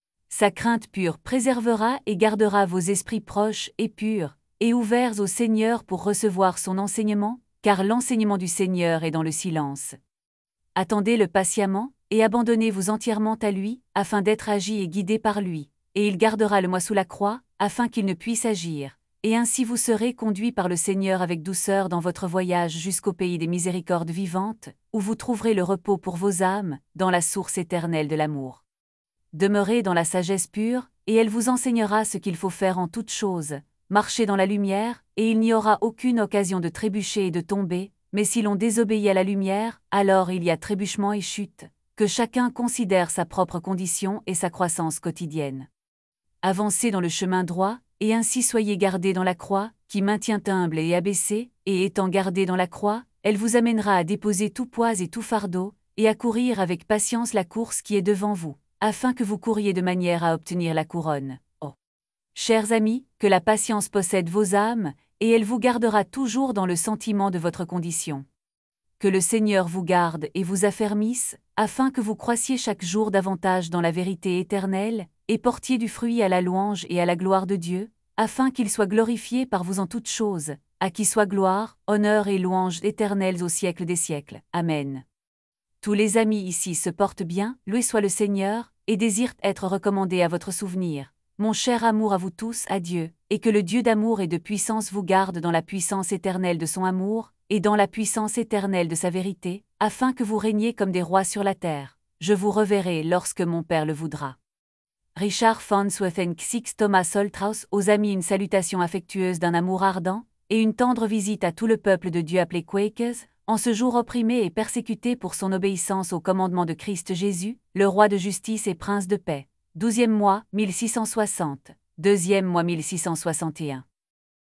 Sa crainte pure préservera et gardera vos esprits proches et purs, et ouverts au Seigneur pour recevoir son enseignement, car l'enseignement du Seigneur est dans le silence. Attendez-le patiemment, et abandonnez-vous entièrement à lui, afin d'être agi et guidé par lui, et il gardera le moi sous la croix, afin qu'il ne puisse agir. Et ainsi vous serez conduits par le Seigneur avec douceur dans votre voyage jusqu'au pays des miséricordes vivantes, où vous trouverez le repos pour vos âmes, dans la source éternelle de l'amour. Demeurez dans la sagesse pure, et elle vous enseignera ce qu'il faut faire en toutes choses. Marchez dans la lumière, et il n'y aura aucune occasion de trébucher et de tomber, mais si l'on désobéit à la lumière, alors il y a trébuchement et chute. Que chacun considère sa propre condition et sa croissance quotidienne. Avancez dans le chemin droit, et ainsi soyez gardés dans la croix, qui maintient humble et abaissé, et étant gardés dans la croix, elle vous amènera à déposer tout poids et tout fardeau, et à courir avec patience la course qui est devant vous, afin que vous couriez de manière à obtenir la couronne. Oh. Chers amis, que la patience possède vos âmes, et elle vous gardera toujours dans le sentiment de votre condition. Que le Seigneur vous garde et vous affermisse, afin que vous croissiez chaque jour davantage dans la vérité éternelle, et portiez du fruit à la louange et à la gloire de Dieu, afin qu'il soit glorifié par vous en toutes choses, à qui soit gloire, honneur et louange éternelles au siècle des siècles. Amen. Tous les amis ici se portent bien, loué soit le Seigneur, et désirent être recommandés à votre souvenir. Mon cher amour à vous tous, à Dieu, et que le Dieu d'amour et de puissance vous garde dans la puissance éternelle de son amour, et dans la puissance éternelle de sa vérité, afin que vous régniez comme des rois sur la terre. Je vous reverrai lorsque mon Père le voudra. Richard Farnsworth and Six Thomas Oltraus aux amis une salutation affectueuse d'un amour ardent, et une tendre visite à tout le peuple de Dieu appelé Quakers, en ce jour opprimé et persécuté pour son obéissance au commandement de Christ Jésus, le roi de justice et prince de paix. Douzième mois, mille six cent soixante. Deuxième mois, mille six cent soixante et un.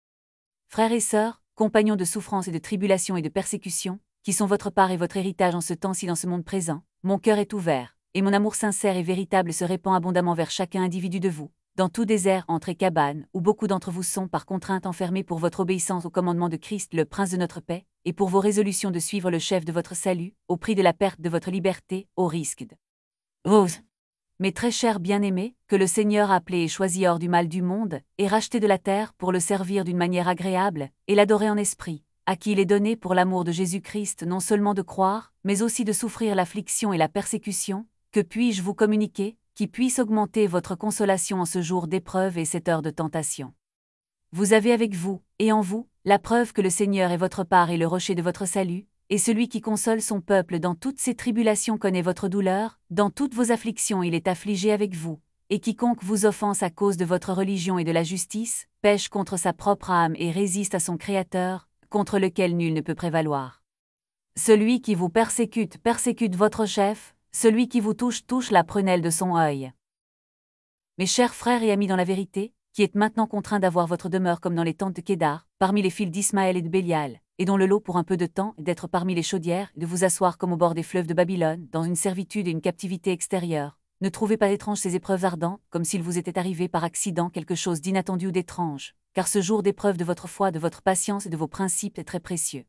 Frères et sœurs, compagnons de souffrance et de tribulation et de persécution, qui sont votre part et votre héritage en ce temps-ci dans ce monde présent, mon cœur est ouvert, et mon amour sincère et véritable se répand abondamment vers chacun individu de vous, dans tout désert, entre et cabane, où beaucoup d'entre vous sont par contrainte enfermés pour votre obéissance au commandement de Christ le Prince de notre paix, et pour vos résolutions de suivre le chef de votre salut, au prix de la perte de votre liberté, au risque de vous Mes très chers bien-aimés, que le Seigneur a appelés et choisis hors du mal du monde, et rachetés de la terre pour le servir d'une manière agréable, et l'adorer en esprit, à qui il est donné pour l'amour de Jésus-Christ non seulement de croire, mais aussi de souffrir l'affliction et la persécution, que puis-je vous communiquer, qui puisse augmenter votre consolation en ce jour d'épreuve et cette heure de tentation. Vous avez avec vous, et en vous, la preuve que le Seigneur est votre part et le rocher de votre salut, et celui qui console son peuple dans toutes ses tribulations connaît votre douleur, dans toutes vos afflictions il est affligé avec vous, et quiconque vous offense à cause de votre religion et de la justice, pêche contre sa propre âme et résiste à son Créateur, contre lequel nul ne peut prévaloir. Celui qui vous persécute persécute votre chef, celui qui vous touche touche la prunelle de son œil. Mes chers frères et amis dans la vérité, qui êtes maintenant contraints d'avoir votre demeure comme dans les tentes de Kédar, parmi les fils d'Ismaël et de Bélial, et dont le lot pour un peu de temps est d'être parmi les chaudières, de vous asseoir comme au bord des fleuves de Babylone, dans une servitude et une captivité extérieure. Ne trouvez pas étranges ces épreuves ardentes, comme s'il vous était arrivé par accident quelque chose d'inattendu ou d'étrange, car ce jour d'épreuve de votre foi, de votre patience et de vos principes est très précieux.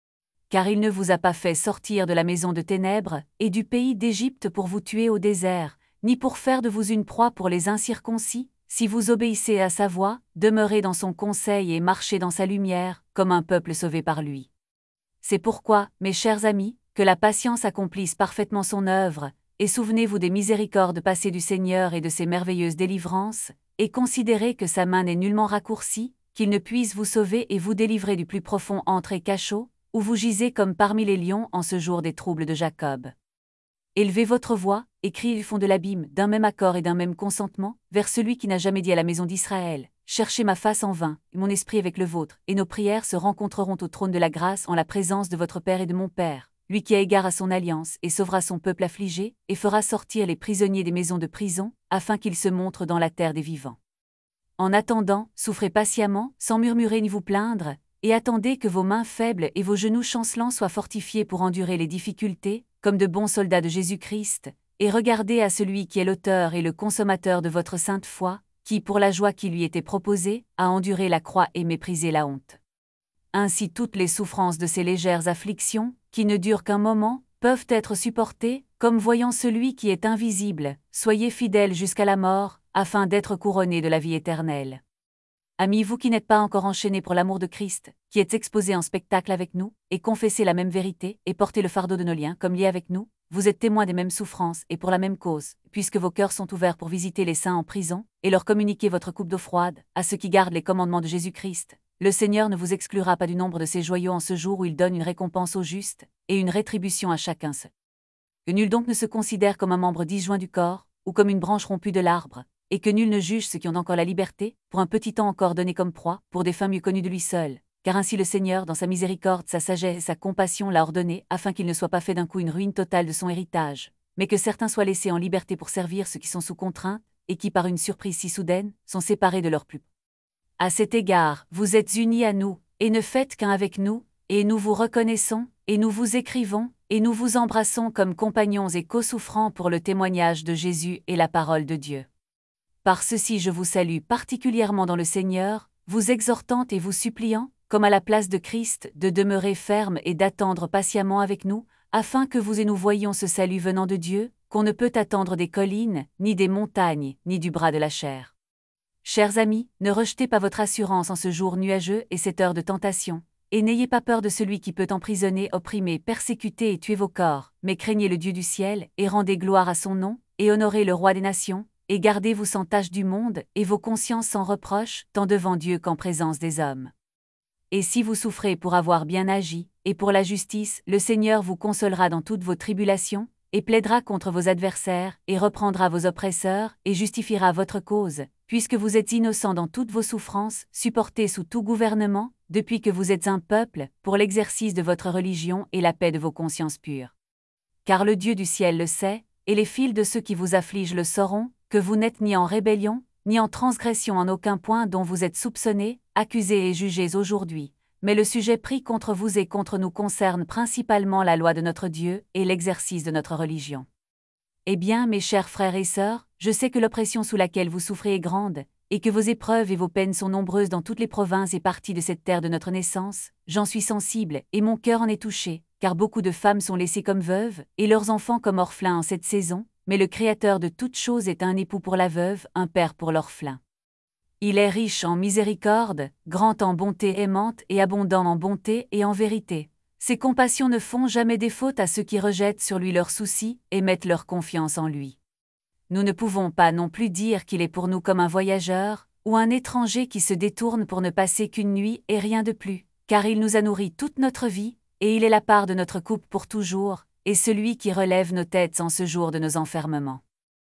Car il ne vous a pas fait sortir de la maison de ténèbres, et du pays d'Égypte pour vous tuer au désert, ni pour faire de vous une proie pour les incirconcis, si vous obéissez à sa voix, demeurez dans son conseil et marchez dans sa lumière, comme un peuple sauvé par lui. C'est pourquoi, mes chers amis, que la patience accomplisse parfaitement son œuvre, et souvenez-vous des miséricordes passées du Seigneur et de ses merveilleuses délivrances, et considérez que sa main n'est nullement raccourcie, qu'il ne puisse vous sauver et vous délivrer du plus profond antre et cachot, où vous gisez comme parmi les lions en ce jour des troubles de Jacob. Élevez votre voix, et criez du fond de l'abîme, d'un même accord et d'un même consentement, vers celui qui n'a jamais dit à la maison d'Israël, « Cherchez ma face en vain, et mon esprit avec le vôtre, et nos prières se rencontreront au trône de la grâce en la présence de votre Père et de mon Père, lui qui a égard à son alliance et sauvera son peuple affligé, et fera sortir les prisonniers des maisons de prison, afin qu'ils se montrent dans la terre des vivants. En attendant, souffrez patiemment, sans murmurer ni vous plaindre, et attendez que vos mains faibles et vos genoux chancelants soient fortifiés pour endurer les difficultés, comme de bons soldats de Jésus-Christ, et regardez à celui qui est l'auteur et le consommateur de votre sainte foi, qui, pour la joie qui lui était proposée, a enduré la croix et méprisé la honte. Ainsi toutes les souffrances de ces légères afflictions, qui ne durent qu'un moment, peuvent être supportées, comme voyant celui qui est invisible, soyez fidèles jusqu'à la mort, afin d'être couronnés de la vie éternelle. Amis, vous qui n'êtes pas encore enchaînés pour l'amour de Christ, qui êtes exposés en spectacle avec nous, et confessez la même vérité, et portez le fardeau de nos liens comme liés avec nous, vous êtes témoins des mêmes souffrances, et pour la même cause, puisque vos cœurs sont ouverts pour visiter les saints en prison, et leur communiquer votre coupe d'eau froide, à ceux qui gardent les commandements de Jésus-Christ. Le Seigneur ne vous exclura pas du nombre de ses joyaux en ce jour où il donne une récompense aux justes, et une rétribution à chacun. Que nul donc ne se considère comme un membre disjoint du corps, ou comme une branche rompue de l'arbre, et que nul ne juge ceux qui ont encore la liberté, pour un petit temps encore donné comme proie, pour des fins mieux connues de lui seul. Car ainsi le Seigneur, dans sa miséricorde, sa sagesse et sa compassion l'a ordonné, afin qu'il ne soit pas fait d'un coup une ruine totale de son héritage, mais que certains soient laissés en liberté pour servir ceux qui sont sous contrainte, et qui par une surprise si soudaine, sont séparés de leur peuple. À cet égard, vous êtes unis à nous, et ne faites qu'un avec nous, et nous vous reconnaissons, et nous vous écrivons, et nous vous embrassons comme compagnons et co-souffrants pour le témoignage de Jésus et la parole de Dieu. Par ceci je vous salue particulièrement dans le Seigneur, vous exhortant et vous suppliant, comme à la place de Christ, de demeurer ferme et d'attendre patiemment avec nous, afin que vous et nous voyions ce salut venant de Dieu, qu'on ne peut attendre des collines, ni des montagnes, ni du bras de la chair. Chers amis, ne rejetez pas votre assurance en ce jour nuageux et cette heure de tentation, et n'ayez pas peur de celui qui peut emprisonner, opprimer, persécuter et tuer vos corps, mais craignez le Dieu du ciel, et rendez gloire à son nom, et honorez le Roi des nations, et gardez-vous sans tache du monde, et vos consciences sans reproche, tant devant Dieu qu'en présence des hommes. Et si vous souffrez pour avoir bien agi, et pour la justice, le Seigneur vous consolera dans toutes vos tribulations, et plaidera contre vos adversaires, et reprendra vos oppresseurs, et justifiera votre cause, puisque vous êtes innocents dans toutes vos souffrances, supportés sous tout gouvernement, depuis que vous êtes un peuple, pour l'exercice de votre religion et la paix de vos consciences pures. Car le Dieu du ciel le sait, et les fils de ceux qui vous affligent le sauront, que vous n'êtes ni en rébellion, ni en transgression en aucun point dont vous êtes soupçonnés, accusés et jugés aujourd'hui, mais le sujet pris contre vous et contre nous concerne principalement la loi de notre Dieu et l'exercice de notre religion. Eh bien, mes chers frères et sœurs, je sais que l'oppression sous laquelle vous souffrez est grande, et que vos épreuves et vos peines sont nombreuses dans toutes les provinces et parties de cette terre de notre naissance, j'en suis sensible, et mon cœur en est touché, car beaucoup de femmes sont laissées comme veuves, et leurs enfants comme orphelins en cette saison, mais le Créateur de toutes choses est un époux pour la veuve, un père pour l'orphelin. Il est riche en miséricorde, grand en bonté aimante et abondant en bonté et en vérité. Ses compassions ne font jamais défaut à ceux qui rejettent sur lui leurs soucis et mettent leur confiance en lui. Nous ne pouvons pas non plus dire qu'il est pour nous comme un voyageur, ou un étranger qui se détourne pour ne passer qu'une nuit et rien de plus, car il nous a nourris toute notre vie, et il est la part de notre coupe pour toujours, et celui qui relève nos têtes en ce jour de nos enfermements.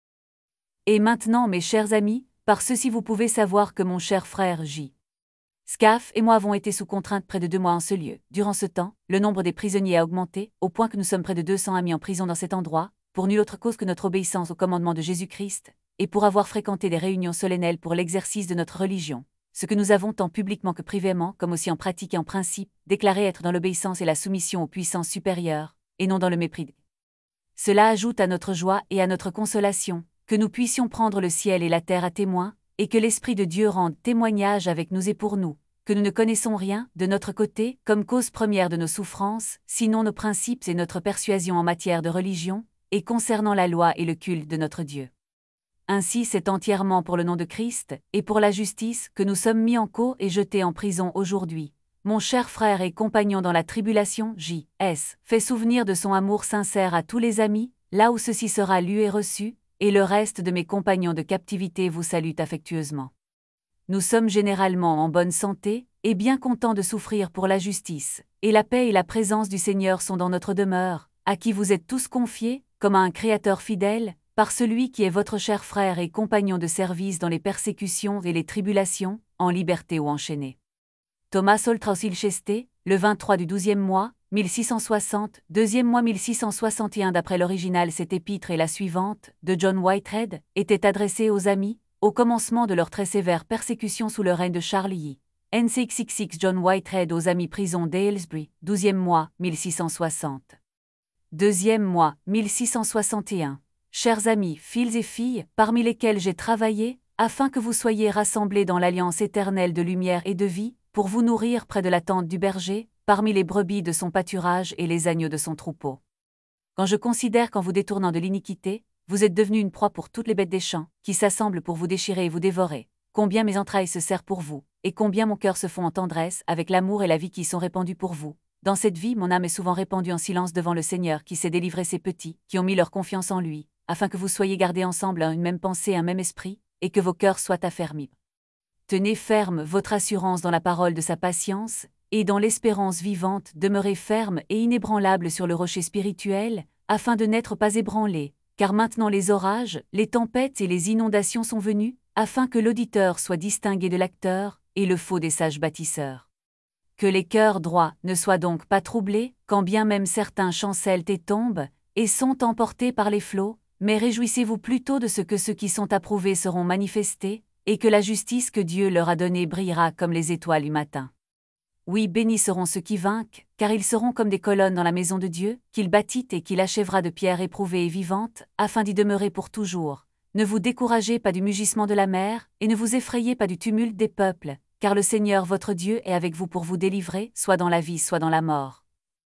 Et maintenant, mes chers amis, par ceci vous pouvez savoir que mon cher frère J. Scaf et moi avons été sous contrainte près de deux mois en ce lieu. Durant ce temps, le nombre des prisonniers a augmenté, au point que nous sommes près de deux cents amis en prison dans cet endroit, pour nulle autre cause que notre obéissance au commandement de Jésus-Christ, et pour avoir fréquenté des réunions solennelles pour l'exercice de notre religion, ce que nous avons tant publiquement que privément, comme aussi en pratique et en principe, déclaré être dans l'obéissance et la soumission aux puissances supérieures, et non dans le mépris. Cela ajoute à notre joie et à notre consolation, que nous puissions prendre le ciel et la terre à témoin, et que l'Esprit de Dieu rende témoignage avec nous et pour nous, que nous ne connaissons rien, de notre côté, comme cause première de nos souffrances, sinon nos principes et notre persuasion en matière de religion, et concernant la loi et le culte de notre Dieu. Ainsi c'est entièrement pour le nom de Christ, et pour la justice, que nous sommes mis en caux et jetés en prison aujourd'hui. Mon cher frère et compagnon dans la tribulation, J S fait souvenir de son amour sincère à tous les amis, là où ceci sera lu et reçu, et le reste de mes compagnons de captivité vous saluent affectueusement. Nous sommes généralement en bonne santé, et bien contents de souffrir pour la justice, et la paix et la présence du Seigneur sont dans notre demeure, à qui vous êtes tous confiés, comme à un Créateur fidèle, par celui qui est votre cher frère et compagnon de service dans les persécutions et les tribulations, en liberté ou enchaîné. Thomas Oltraus Ilchesté, le vingt-trois du douzième mois, mille six cent soixante, deuxième mois mille six cent soixante et un d'après l'original. Cette épître et la suivante, de John Whitehead, était adressée aux amis, au commencement de leur très sévère persécution sous le règne de Charles I. N six cent soixante-six John Whitehead aux amis prison d'Aylesbury, douzième mois, mille six cent soixante. Deuxième mois, mille six cent soixante et un. Chers amis, fils et filles, parmi lesquels j'ai travaillé, afin que vous soyez rassemblés dans l'alliance éternelle de lumière et de vie, pour vous nourrir près de la tente du berger, parmi les brebis de son pâturage et les agneaux de son troupeau. Quand je considère qu'en vous détournant de l'iniquité, vous êtes devenus une proie pour toutes les bêtes des champs, qui s'assemblent pour vous déchirer et vous dévorer, combien mes entrailles se serrent pour vous, et combien mon cœur se fond en tendresse avec l'amour et la vie qui sont répandus pour vous. Dans cette vie, mon âme est souvent répandue en silence devant le Seigneur qui sait délivrer ses petits, qui ont mis leur confiance en lui, afin que vous soyez gardés ensemble à une même pensée, un même esprit, et que vos cœurs soient affermis. Tenez ferme votre assurance dans la parole de sa patience, et dans l'espérance vivante demeurez ferme et inébranlable sur le rocher spirituel, afin de n'être pas ébranlés, car maintenant les orages, les tempêtes et les inondations sont venus, afin que l'auditeur soit distingué de l'acteur, et le faux des sages bâtisseurs. Que les cœurs droits ne soient donc pas troublés, quand bien même certains chancellent et tombent, et sont emportés par les flots, mais réjouissez-vous plutôt de ce que ceux qui sont approuvés seront manifestés, et que la justice que Dieu leur a donnée brillera comme les étoiles du matin. Oui, bénis seront ceux qui vainquent, car ils seront comme des colonnes dans la maison de Dieu, qu'il bâtit et qu'il achèvera de pierres éprouvées et vivantes, afin d'y demeurer pour toujours. Ne vous découragez pas du mugissement de la mer, et ne vous effrayez pas du tumulte des peuples, car le Seigneur votre Dieu est avec vous pour vous délivrer, soit dans la vie, soit dans la mort.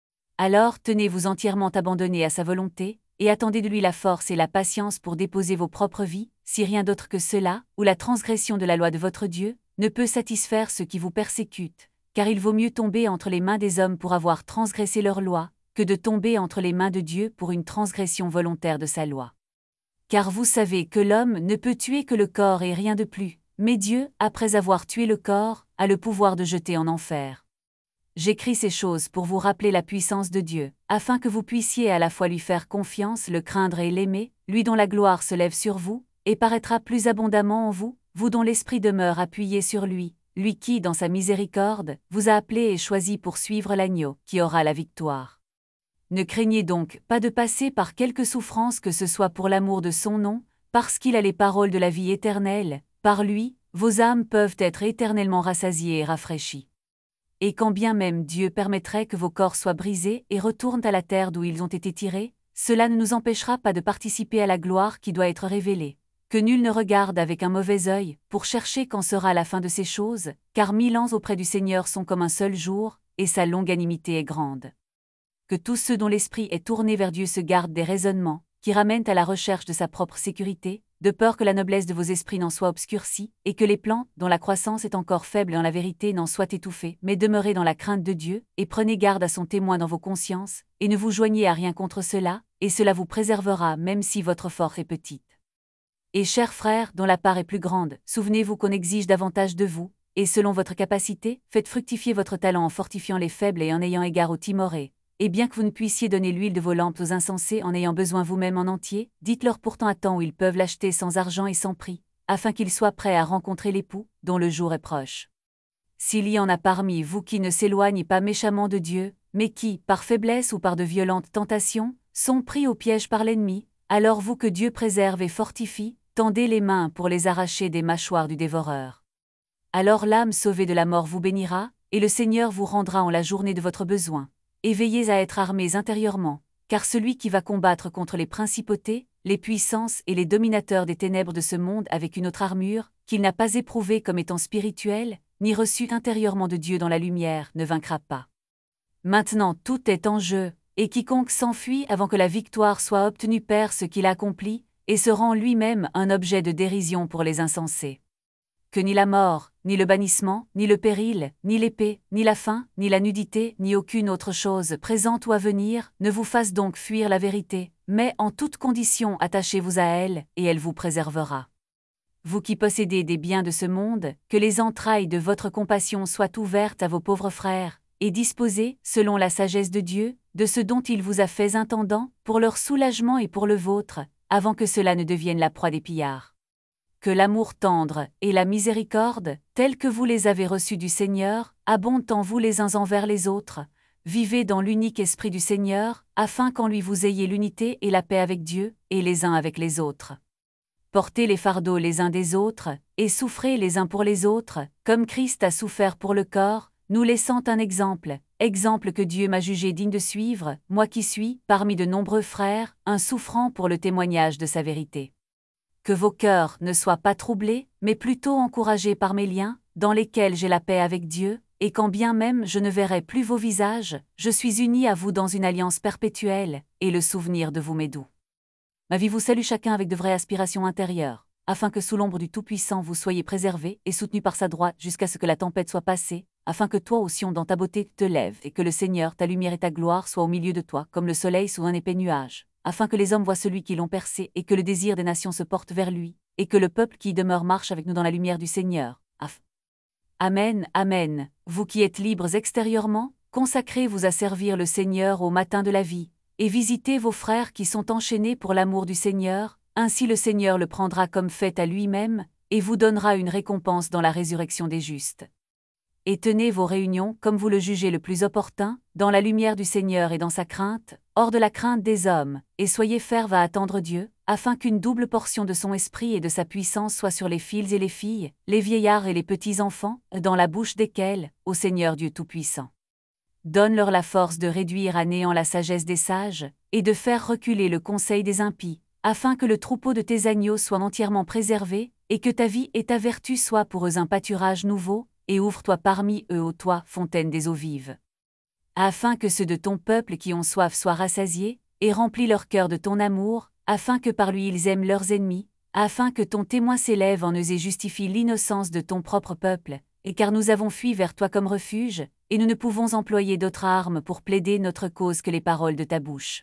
Alors tenez-vous entièrement abandonnés à sa volonté, et attendez de lui la force et la patience pour déposer vos propres vies, si rien d'autre que cela, ou la transgression de la loi de votre Dieu, ne peut satisfaire ceux qui vous persécutent, car il vaut mieux tomber entre les mains des hommes pour avoir transgressé leur loi, que de tomber entre les mains de Dieu pour une transgression volontaire de sa loi. Car vous savez que l'homme ne peut tuer que le corps et rien de plus, mais Dieu, après avoir tué le corps, a le pouvoir de jeter en enfer. J'écris ces choses pour vous rappeler la puissance de Dieu, afin que vous puissiez à la fois lui faire confiance, le craindre et l'aimer, lui dont la gloire se lève sur vous, et paraîtra plus abondamment en vous, vous dont l'esprit demeure appuyé sur lui, lui qui, dans sa miséricorde, vous a appelé et choisi pour suivre l'agneau, qui aura la victoire. Ne craignez donc pas de passer par quelque souffrance que ce soit pour l'amour de son nom, parce qu'il a les paroles de la vie éternelle, par lui, vos âmes peuvent être éternellement rassasiées et rafraîchies. Et quand bien même Dieu permettrait que vos corps soient brisés et retournent à la terre d'où ils ont été tirés, cela ne nous empêchera pas de participer à la gloire qui doit être révélée. Que nul ne regarde avec un mauvais œil, pour chercher quand sera la fin de ces choses, car mille ans auprès du Seigneur sont comme un seul jour, et sa longanimité est grande. Que tous ceux dont l'esprit est tourné vers Dieu se gardent des raisonnements, qui ramènent à la recherche de sa propre sécurité, de peur que la noblesse de vos esprits n'en soit obscurcie, et que les plans, dont la croissance est encore faible dans la vérité, n'en soient étouffés, mais demeurez dans la crainte de Dieu, et prenez garde à son témoin dans vos consciences, et ne vous joignez à rien contre cela, et cela vous préservera même si votre force est petite. Et chers frères, dont la part est plus grande, souvenez-vous qu'on exige davantage de vous, et selon votre capacité, faites fructifier votre talent en fortifiant les faibles et en ayant égard aux timorés. Et bien que vous ne puissiez donner l'huile de vos lampes aux insensés en ayant besoin vous-même en entier, dites-leur pourtant à temps où ils peuvent l'acheter sans argent et sans prix, afin qu'ils soient prêts à rencontrer l'époux, dont le jour est proche. S'il y en a parmi vous qui ne s'éloignent pas méchamment de Dieu, mais qui, par faiblesse ou par de violentes tentations, sont pris au piège par l'ennemi, alors vous que Dieu préserve et fortifie, tendez les mains pour les arracher des mâchoires du dévoreur. Alors l'âme sauvée de la mort vous bénira, et le Seigneur vous rendra en la journée de votre besoin. Et veillez à être armés intérieurement, car celui qui va combattre contre les principautés, les puissances et les dominateurs des ténèbres de ce monde avec une autre armure, qu'il n'a pas éprouvée comme étant spirituelle, ni reçue intérieurement de Dieu dans la lumière, ne vaincra pas. Maintenant tout est en jeu, et quiconque s'enfuit avant que la victoire soit obtenue perd ce qu'il a accompli, et se rend lui-même un objet de dérision pour les insensés. Que ni la mort, ni le bannissement, ni le péril, ni l'épée, ni la faim, ni la nudité, ni aucune autre chose présente ou à venir, ne vous fasse donc fuir la vérité, mais en toute condition attachez-vous à elle, et elle vous préservera. Vous qui possédez des biens de ce monde, que les entrailles de votre compassion soient ouvertes à vos pauvres frères, et disposez, selon la sagesse de Dieu, de ce dont il vous a fait intendant, pour leur soulagement et pour le vôtre, avant que cela ne devienne la proie des pillards. Que l'amour tendre et la miséricorde, tels que vous les avez reçus du Seigneur, abondent en vous les uns envers les autres. Vivez dans l'unique esprit du Seigneur, afin qu'en lui vous ayez l'unité et la paix avec Dieu, et les uns avec les autres. Portez les fardeaux les uns des autres, et souffrez les uns pour les autres, comme Christ a souffert pour le corps, nous laissant un exemple, exemple que Dieu m'a jugé digne de suivre, moi qui suis, parmi de nombreux frères, un souffrant pour le témoignage de sa vérité. Que vos cœurs ne soient pas troublés, mais plutôt encouragés par mes liens, dans lesquels j'ai la paix avec Dieu, et quand bien même je ne verrai plus vos visages, je suis uni à vous dans une alliance perpétuelle, et le souvenir de vous m'est doux. Ma vie vous salue chacun avec de vraies aspirations intérieures, afin que sous l'ombre du Tout-Puissant vous soyez préservés et soutenus par sa droite jusqu'à ce que la tempête soit passée, afin que toi, ô Sion, dans ta beauté, te lèves, et que le Seigneur, ta lumière et ta gloire soient au milieu de toi, comme le soleil sous un épais nuage, afin que les hommes voient celui qui l'ont percé et que le désir des nations se porte vers lui, et que le peuple qui y demeure marche avec nous dans la lumière du Seigneur. Af. Amen, Amen. Vous qui êtes libres extérieurement, consacrez-vous à servir le Seigneur au matin de la vie, et visitez vos frères qui sont enchaînés pour l'amour du Seigneur, ainsi le Seigneur le prendra comme fait à lui-même, et vous donnera une récompense dans la résurrection des justes. Et tenez vos réunions comme vous le jugez le plus opportun, dans la lumière du Seigneur et dans sa crainte, hors de la crainte des hommes, et soyez fermes à attendre Dieu, afin qu'une double portion de son esprit et de sa puissance soit sur les fils et les filles, les vieillards et les petits-enfants, dans la bouche desquels, ô Seigneur Dieu Tout-Puissant. Donne-leur la force de réduire à néant la sagesse des sages, et de faire reculer le conseil des impies, afin que le troupeau de tes agneaux soit entièrement préservé, et que ta vie et ta vertu soient pour eux un pâturage nouveau, et ouvre-toi parmi eux, ô toi, fontaine des eaux vives. Afin que ceux de ton peuple qui ont soif soient rassasiés, et remplis leur cœur de ton amour, afin que par lui ils aiment leurs ennemis, afin que ton témoin s'élève en eux et justifie l'innocence de ton propre peuple, et car nous avons fui vers toi comme refuge, et nous ne pouvons employer d'autres armes pour plaider notre cause que les paroles de ta bouche.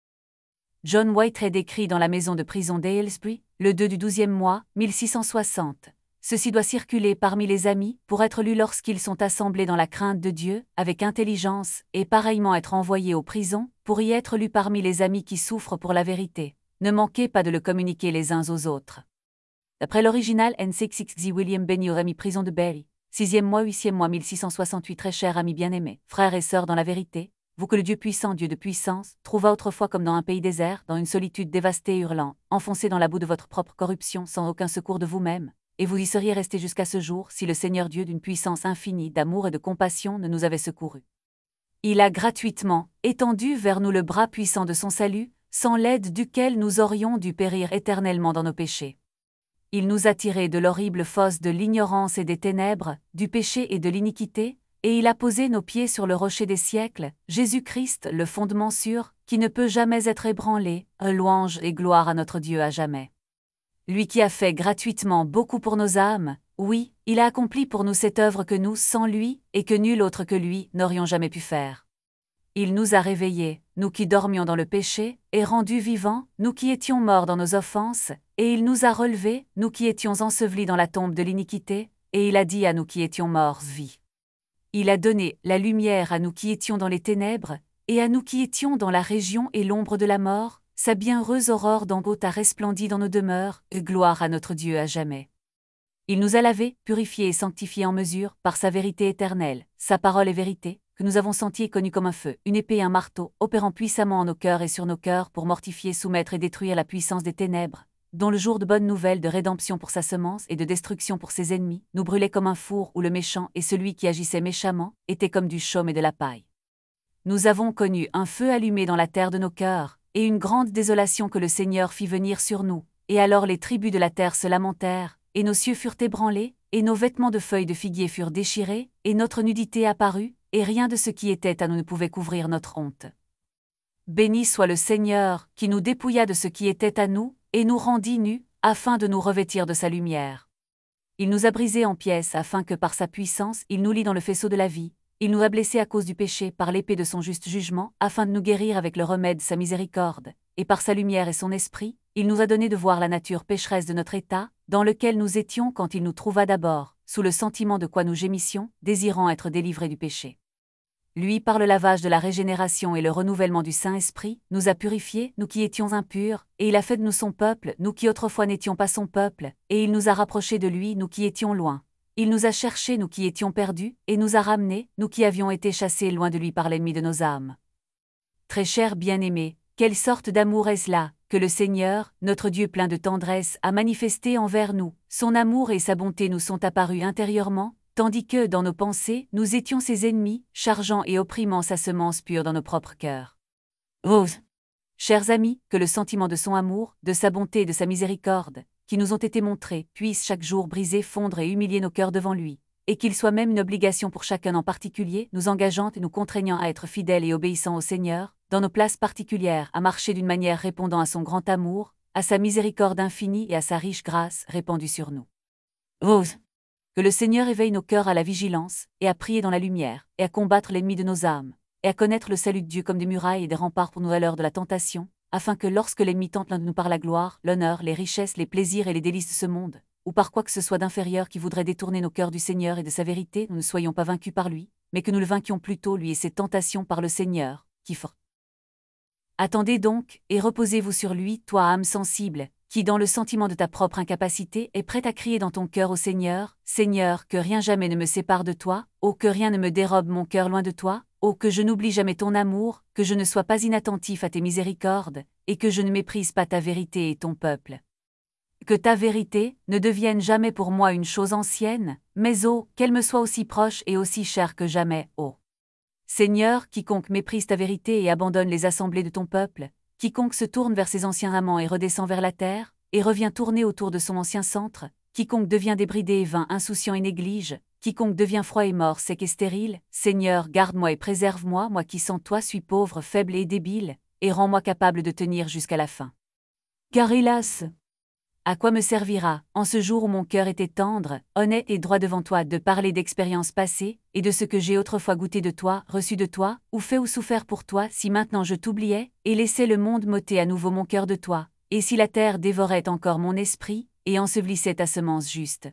John Whitehead écrit dans la maison de prison d'Aylesbury, le deux du douzième mois, mille six cent soixante. Ceci doit circuler parmi les amis pour être lu lorsqu'ils sont assemblés dans la crainte de Dieu, avec intelligence, et pareillement être envoyés aux prisons, pour y être lu parmi les amis qui souffrent pour la vérité. Ne manquez pas de le communiquer les uns aux autres. D'après l'original N six six X William Benioff, ami prison de Berry, sixième mois, huitième mois mille six cent soixante-huit. Très chers amis bien-aimés, frères et sœurs dans la vérité, vous que le Dieu puissant, Dieu de puissance, trouva autrefois comme dans un pays désert, dans une solitude dévastée et hurlant, enfoncé dans la boue de votre propre corruption sans aucun secours de vous-même, et vous y seriez restés jusqu'à ce jour si le Seigneur Dieu d'une puissance infinie d'amour et de compassion ne nous avait secourus. Il a gratuitement étendu vers nous le bras puissant de son salut, sans l'aide duquel nous aurions dû périr éternellement dans nos péchés. Il nous a tirés de l'horrible fosse de l'ignorance et des ténèbres, du péché et de l'iniquité, et il a posé nos pieds sur le rocher des siècles, Jésus-Christ, le fondement sûr, qui ne peut jamais être ébranlé, louange et gloire à notre Dieu à jamais. Lui qui a fait gratuitement beaucoup pour nos âmes, oui, il a accompli pour nous cette œuvre que nous, sans lui, et que nul autre que lui, n'aurions jamais pu faire. Il nous a réveillés, nous qui dormions dans le péché, et rendus vivants, nous qui étions morts dans nos offenses, et il nous a relevés, nous qui étions ensevelis dans la tombe de l'iniquité, et il a dit à nous qui étions morts, vie. Il a donné la lumière à nous qui étions dans les ténèbres, et à nous qui étions dans la région et l'ombre de la mort, sa bienheureuse aurore d'en haut a resplendi dans nos demeures, et gloire à notre Dieu à jamais. Il nous a lavés, purifiés et sanctifiés en mesure, par sa vérité éternelle, sa parole est vérité, que nous avons senti et connu comme un feu, une épée et un marteau, opérant puissamment en nos cœurs et sur nos cœurs pour mortifier, soumettre et détruire la puissance des ténèbres, dont le jour de bonne nouvelle de rédemption pour sa semence et de destruction pour ses ennemis, nous brûlait comme un four où le méchant et celui qui agissait méchamment étaient comme du chaume et de la paille. Nous avons connu un feu allumé dans la terre de nos cœurs, et une grande désolation que le Seigneur fit venir sur nous, et alors les tribus de la terre se lamentèrent, et nos cieux furent ébranlés, et nos vêtements de feuilles de figuier furent déchirés, et notre nudité apparut, et rien de ce qui était à nous ne pouvait couvrir notre honte. Béni soit le Seigneur, qui nous dépouilla de ce qui était à nous, et nous rendit nus, afin de nous revêtir de sa lumière. Il nous a brisés en pièces afin que par sa puissance il nous lie dans le faisceau de la vie. Il nous a blessés à cause du péché par l'épée de son juste jugement, afin de nous guérir avec le remède de sa miséricorde, et par sa lumière et son esprit, il nous a donné de voir la nature pécheresse de notre état, dans lequel nous étions quand il nous trouva d'abord, sous le sentiment de quoi nous gémissions, désirant être délivrés du péché. Lui, par le lavage de la régénération et le renouvellement du Saint-Esprit, nous a purifiés, nous qui étions impurs, et il a fait de nous son peuple, nous qui autrefois n'étions pas son peuple, et il nous a rapprochés de lui, nous qui étions loin. Il nous a cherchés, nous qui étions perdus, et nous a ramenés, nous qui avions été chassés loin de lui par l'ennemi de nos âmes. Très cher bien-aimé, quelle sorte d'amour est-ce là, que le Seigneur, notre Dieu plein de tendresse, a manifesté envers nous, son amour et sa bonté nous sont apparus intérieurement, tandis que, dans nos pensées, nous étions ses ennemis, chargeant et opprimant sa semence pure dans nos propres cœurs. Oh, chers amis, que le sentiment de son amour, de sa bonté et de sa miséricorde, qui nous ont été montrés, puissent chaque jour briser, fondre et humilier nos cœurs devant lui, et qu'il soit même une obligation pour chacun en particulier, nous engageant et nous contraignant à être fidèles et obéissants au Seigneur, dans nos places particulières, à marcher d'une manière répondant à son grand amour, à sa miséricorde infinie et à sa riche grâce répandue sur nous. Oh, que le Seigneur éveille nos cœurs à la vigilance, et à prier dans la lumière, et à combattre l'ennemi de nos âmes, et à connaître le salut de Dieu comme des murailles et des remparts pour nous à l'heure de la tentation, afin que lorsque l'ennemi tente l'un de nous par la gloire, l'honneur, les richesses, les plaisirs et les délices de ce monde, ou par quoi que ce soit d'inférieur qui voudrait détourner nos cœurs du Seigneur et de sa vérité, nous ne soyons pas vaincus par lui, mais que nous le vainquions plutôt lui et ses tentations par le Seigneur, qui fort. Attendez donc, et reposez-vous sur lui, toi âme sensible, qui dans le sentiment de ta propre incapacité est prête à crier dans ton cœur au Seigneur, « Seigneur, que rien jamais ne me sépare de toi, ô que rien ne me dérobe mon cœur loin de toi, ô que je n'oublie jamais ton amour, que je ne sois pas inattentif à tes miséricordes, et que je ne méprise pas ta vérité et ton peuple. Que ta vérité ne devienne jamais pour moi une chose ancienne, mais ô, qu'elle me soit aussi proche et aussi chère que jamais, ô. Seigneur, quiconque méprise ta vérité et abandonne les assemblées de ton peuple, quiconque se tourne vers ses anciens amants et redescend vers la terre, et revient tourner autour de son ancien centre, quiconque devient débridé et vain, insouciant et néglige, quiconque devient froid et mort, sec et stérile, Seigneur, garde-moi et préserve-moi, moi qui sans toi suis pauvre, faible et débile, et rends-moi capable de tenir jusqu'à la fin. Car hélas, à quoi me servira, en ce jour où mon cœur était tendre, honnête et droit devant toi, de parler d'expériences passées, et de ce que j'ai autrefois goûté de toi, reçu de toi, ou fait ou souffert pour toi, si maintenant je t'oubliais, et laissais le monde m'ôter à nouveau mon cœur de toi, et si la terre dévorait encore mon esprit, et ensevelissait ta semence juste.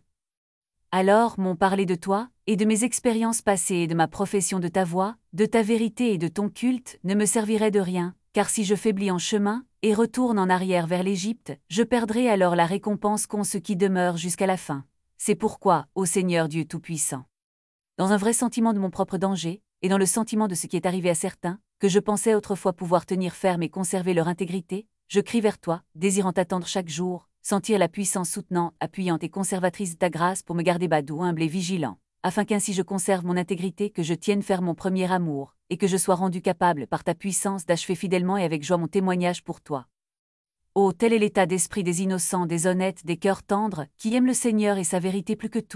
Alors mon parler de toi, et de mes expériences passées et de ma profession de ta voix, de ta vérité et de ton culte, ne me servirait de rien, car si je faiblis en chemin, et retourne en arrière vers l'Égypte, je perdrai alors la récompense qu'ont ceux qui demeurent jusqu'à la fin. C'est pourquoi, ô Seigneur Dieu Tout-Puissant, dans un vrai sentiment de mon propre danger, et dans le sentiment de ce qui est arrivé à certains, que je pensais autrefois pouvoir tenir ferme et conserver leur intégrité, je crie vers toi, désirant t'attendre chaque jour, sentir la puissance soutenante, appuyante et conservatrice de ta grâce pour me garder bas, doux, humble et vigilant, afin qu'ainsi je conserve mon intégrité, que je tienne ferme mon premier amour, et que je sois rendu capable par ta puissance d'achever fidèlement et avec joie mon témoignage pour toi. Oh, tel est l'état d'esprit des innocents, des honnêtes, des cœurs tendres, qui aiment le Seigneur et sa vérité plus que tout,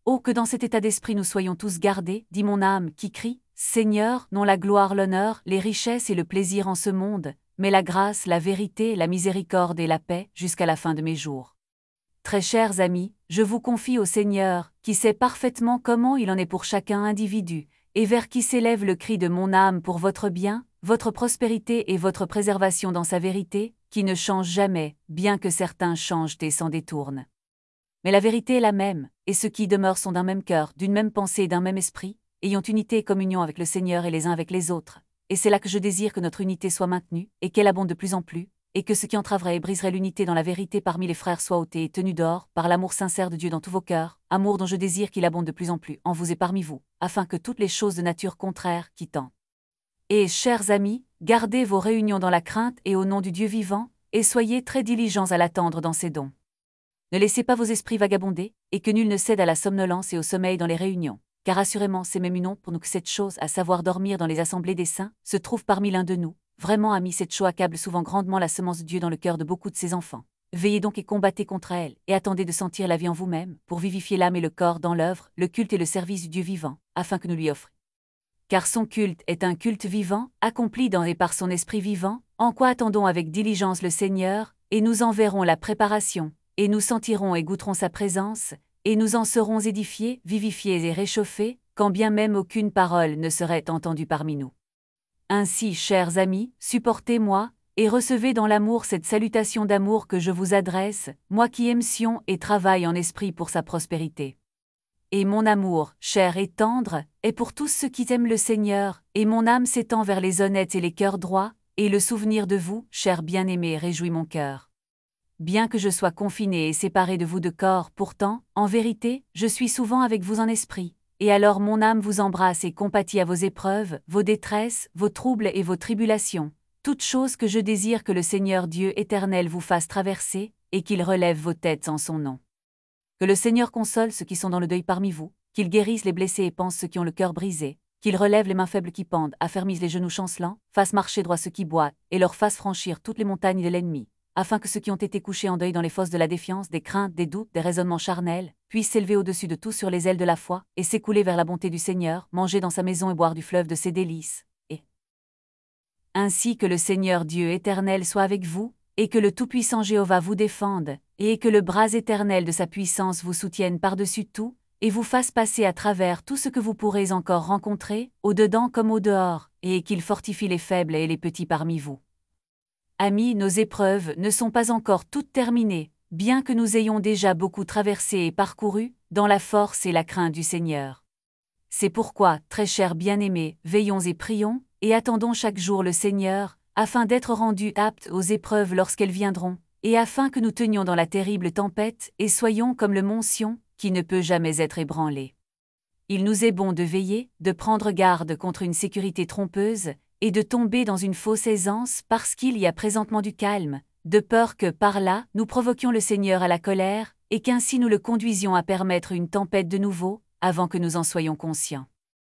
Oh, que dans cet état d'esprit nous soyons tous gardés, dit mon âme, qui crie, Seigneur, non la gloire, l'honneur, les richesses et le plaisir en ce monde, mais la grâce, la vérité, la miséricorde et la paix, jusqu'à la fin de mes jours. Très chers amis, je vous confie au Seigneur, qui sait parfaitement comment il en est pour chacun individu, et vers qui s'élève le cri de mon âme pour votre bien, votre prospérité et votre préservation dans sa vérité, qui ne change jamais, bien que certains changent et s'en détournent. Mais la vérité est la même, et ceux qui demeurent sont d'un même cœur, d'une même pensée et d'un même esprit, ayant unité et communion avec le Seigneur et les uns avec les autres. Et c'est là que je désire que notre unité soit maintenue, et qu'elle abonde de plus en plus, et que ce qui entraverait et briserait l'unité dans la vérité parmi les frères soit ôté et tenu dehors, par l'amour sincère de Dieu dans tous vos cœurs, amour dont je désire qu'il abonde de plus en plus en vous et parmi vous, afin que toutes les choses de nature contraire qui tentent. Et, chers amis, gardez vos réunions dans la crainte et au nom du Dieu vivant, et soyez très diligents à l'attendre dans ses dons. Ne laissez pas vos esprits vagabonder, et que nul ne cède à la somnolence et au sommeil dans les réunions, car assurément c'est même une honte pour nous que cette chose, à savoir dormir dans les assemblées des saints, se trouve parmi l'un de nous. Vraiment, amis, cette chose accable souvent grandement la semence de Dieu dans le cœur de beaucoup de ses enfants. Veillez donc et combattez contre elle, et attendez de sentir la vie en vous-même, pour vivifier l'âme et le corps dans l'œuvre, le culte et le service du Dieu vivant, afin que nous lui offrions. Car son culte est un culte vivant, accompli dans et par son esprit vivant, en quoi attendons avec diligence le Seigneur, et nous en verrons la préparation, et nous sentirons et goûterons sa présence, et nous en serons édifiés, vivifiés et réchauffés, quand bien même aucune parole ne serait entendue parmi nous. Ainsi, chers amis, supportez-moi, et recevez dans l'amour cette salutation d'amour que je vous adresse, moi qui aime Sion et travaille en esprit pour sa prospérité. Et mon amour, cher et tendre, est pour tous ceux qui aiment le Seigneur, et mon âme s'étend vers les honnêtes et les cœurs droits, et le souvenir de vous, chers bien-aimés, réjouit mon cœur. Bien que je sois confiné et séparé de vous de corps, pourtant, en vérité, je suis souvent avec vous en esprit. Et alors mon âme vous embrasse et compatit à vos épreuves, vos détresses, vos troubles et vos tribulations, toutes choses que je désire que le Seigneur Dieu éternel vous fasse traverser, et qu'il relève vos têtes en son nom. Que le Seigneur console ceux qui sont dans le deuil parmi vous, qu'il guérisse les blessés et pense ceux qui ont le cœur brisé, qu'il relève les mains faibles qui pendent, affermisse les genoux chancelants, fasse marcher droit ceux qui boitent, et leur fasse franchir toutes les montagnes de l'ennemi, afin que ceux qui ont été couchés en deuil dans les fosses de la défiance, des craintes, des doutes, des raisonnements charnels, puissent s'élever au-dessus de tout sur les ailes de la foi, et s'écouler vers la bonté du Seigneur, manger dans sa maison et boire du fleuve de ses délices. Et ainsi que le Seigneur Dieu éternel soit avec vous, et que le Tout-Puissant Jéhovah vous défende, et que le bras éternel de sa puissance vous soutienne par-dessus tout, et vous fasse passer à travers tout ce que vous pourrez encore rencontrer, au-dedans comme au-dehors, et qu'il fortifie les faibles et les petits parmi vous. Amis, nos épreuves ne sont pas encore toutes terminées, bien que nous ayons déjà beaucoup traversé et parcouru, dans la force et la crainte du Seigneur. C'est pourquoi, très chers bien-aimés, veillons et prions, et attendons chaque jour le Seigneur, afin d'être rendus aptes aux épreuves lorsqu'elles viendront, et afin que nous tenions dans la terrible tempête, et soyons comme le mont Sion, qui ne peut jamais être ébranlé. Il nous est bon de veiller, de prendre garde contre une sécurité trompeuse, et de tomber dans une fausse aisance parce qu'il y a présentement du calme, de peur que par là nous provoquions le Seigneur à la colère, et qu'ainsi nous le conduisions à permettre une tempête de nouveau, avant que nous en soyons conscients.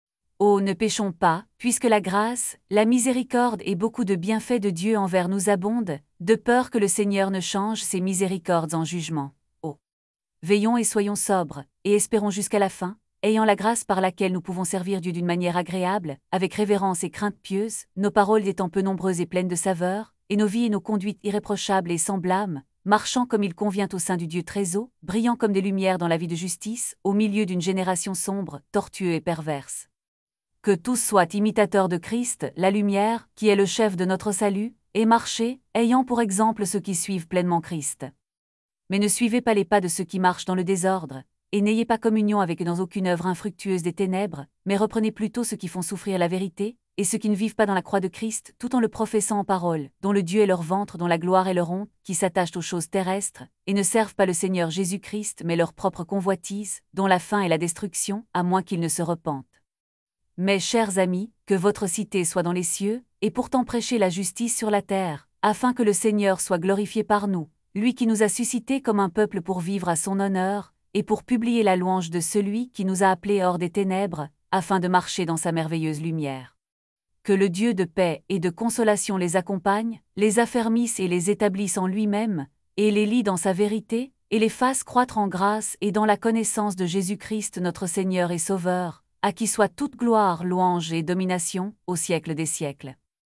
Oh, ne péchons pas, puisque la grâce, la miséricorde et beaucoup de bienfaits de Dieu envers nous abondent, de peur que le Seigneur ne change ses miséricordes en jugement. Oh, veillons et soyons sobres, et espérons jusqu'à la fin, ayant la grâce par laquelle nous pouvons servir Dieu d'une manière agréable, avec révérence et crainte pieuse, nos paroles étant peu nombreuses et pleines de saveur, et nos vies et nos conduites irréprochables et sans blâme, marchant comme il convient au sein du Dieu très haut, brillant comme des lumières dans la vie de justice, au milieu d'une génération sombre, tortueuse et perverse. Que tous soient imitateurs de Christ, la lumière, qui est le chef de notre salut, et marchez, ayant pour exemple ceux qui suivent pleinement Christ. Mais ne suivez pas les pas de ceux qui marchent dans le désordre, et n'ayez pas communion avec eux dans aucune œuvre infructueuse des ténèbres, mais reprenez plutôt ceux qui font souffrir la vérité, et ceux qui ne vivent pas dans la croix de Christ, tout en le professant en parole, dont le Dieu est leur ventre, dont la gloire est leur honte, qui s'attachent aux choses terrestres, et ne servent pas le Seigneur Jésus-Christ, mais leur propre convoitise, dont la fin est la destruction, à moins qu'ils ne se repentent. Mais, chers amis, que votre cité soit dans les cieux, et pourtant prêchez la justice sur la terre, afin que le Seigneur soit glorifié par nous, lui qui nous a suscités comme un peuple pour vivre à son honneur, et pour publier la louange de celui qui nous a appelés hors des ténèbres, afin de marcher dans sa merveilleuse lumière. Que le Dieu de paix et de consolation les accompagne, les affermisse et les établisse en lui-même, et les lie dans sa vérité, et les fasse croître en grâce et dans la connaissance de Jésus-Christ notre Seigneur et Sauveur, à qui soit toute gloire, louange et domination, au siècle des siècles.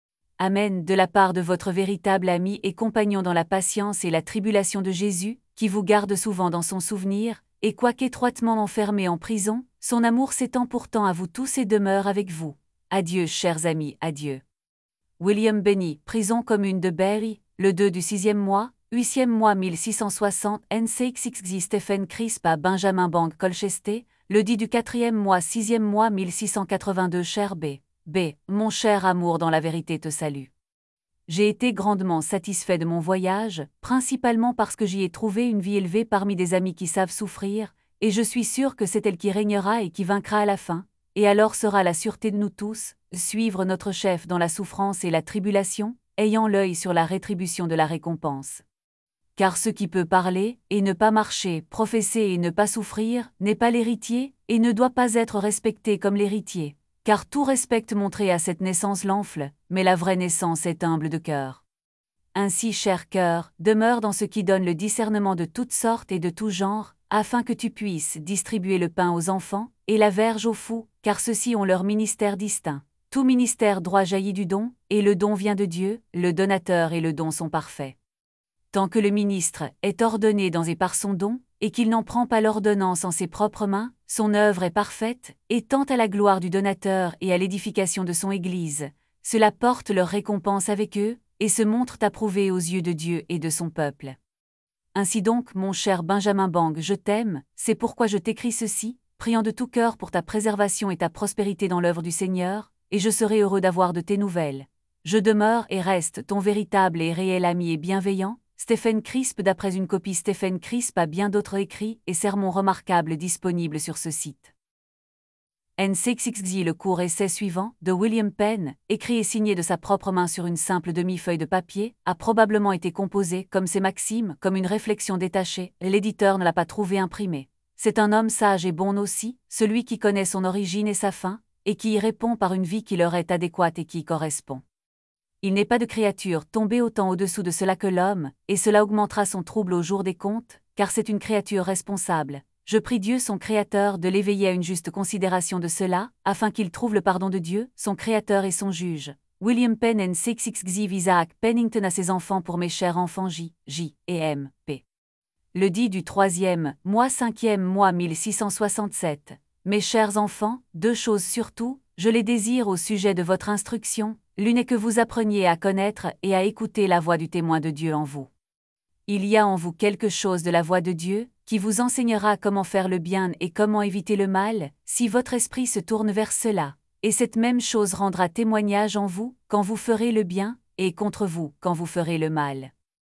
Amen. De la part de votre véritable ami et compagnon dans la patience et la tribulation de Jésus, qui vous garde souvent dans son souvenir, et quoique étroitement enfermé en prison, son amour s'étend pourtant à vous tous et demeure avec vous. Adieu, chers amis, adieu. William Benny, prison commune de Berry, le deux du sixième mois, huitième mois mille six cent soixante, N C X X X Stephen Crisp à Benjamin Bank Colchester, le dix du quatrième mois sixième mois mille six cent quatre-vingt-deux cher B. B. Mon cher amour dans la vérité te salue. J'ai été grandement satisfait de mon voyage, principalement parce que j'y ai trouvé une vie élevée parmi des amis qui savent souffrir, et je suis sûr que c'est elle qui régnera et qui vaincra à la fin, et alors sera la sûreté de nous tous, suivre notre chef dans la souffrance et la tribulation, ayant l'œil sur la rétribution de la récompense. Car ce qui peut parler, et ne pas marcher, professer et ne pas souffrir, n'est pas l'héritier, et ne doit pas être respecté comme l'héritier. Car tout respect montré à cette naissance l'enfle, mais la vraie naissance est humble de cœur. Ainsi, cher cœur, demeure dans ce qui donne le discernement de toutes sortes et de tout genre, afin que tu puisses distribuer le pain aux enfants, et la verge aux fous, car ceux-ci ont leur ministère distinct. Tout ministère droit jaillit du don, et le don vient de Dieu, le donateur et le don sont parfaits. Tant que le ministre est ordonné dans et par son don, et qu'il n'en prend pas l'ordonnance en ses propres mains, son œuvre est parfaite, et tend à la gloire du donateur et à l'édification de son Église. Cela porte leur récompense avec eux, et se montre approuvé aux yeux de Dieu et de son peuple. Ainsi donc, mon cher Benjamin Bang, je t'aime, c'est pourquoi je t'écris ceci, priant de tout cœur pour ta préservation et ta prospérité dans l'œuvre du Seigneur, et je serai heureux d'avoir de tes nouvelles. Je demeure et reste ton véritable et réel ami et bienveillant, Stephen Crisp. D'après une copie, Stephen Crisp a bien d'autres écrits et sermons remarquables disponibles sur ce site. N C X X X. Le court essai suivant, de William Penn, écrit et signé de sa propre main sur une simple demi-feuille de papier, a probablement été composé, comme ses maximes, comme une réflexion détachée. L'éditeur ne l'a pas trouvé imprimé. C'est un homme sage et bon aussi, celui qui connaît son origine et sa fin, et qui y répond par une vie qui leur est adéquate et qui y correspond. Il n'est pas de créature tombée autant au-dessous de cela que l'homme, et cela augmentera son trouble au jour des comptes, car c'est une créature responsable. Je prie Dieu son Créateur de l'éveiller à une juste considération de cela, afin qu'il trouve le pardon de Dieu, son Créateur et son juge. William Penn N C X X X. Isaac Pennington à ses enfants pour mes chers enfants J, J et M, P. Le dix du troisième, mois cinquième mois mille six cent soixante-sept. Mes chers enfants, deux choses surtout, je les désire au sujet de votre instruction. L'une est que vous appreniez à connaître et à écouter la voix du témoin de Dieu en vous. Il y a en vous quelque chose de la voix de Dieu, qui vous enseignera comment faire le bien et comment éviter le mal, si votre esprit se tourne vers cela, et cette même chose rendra témoignage en vous, quand vous ferez le bien, et contre vous, quand vous ferez le mal.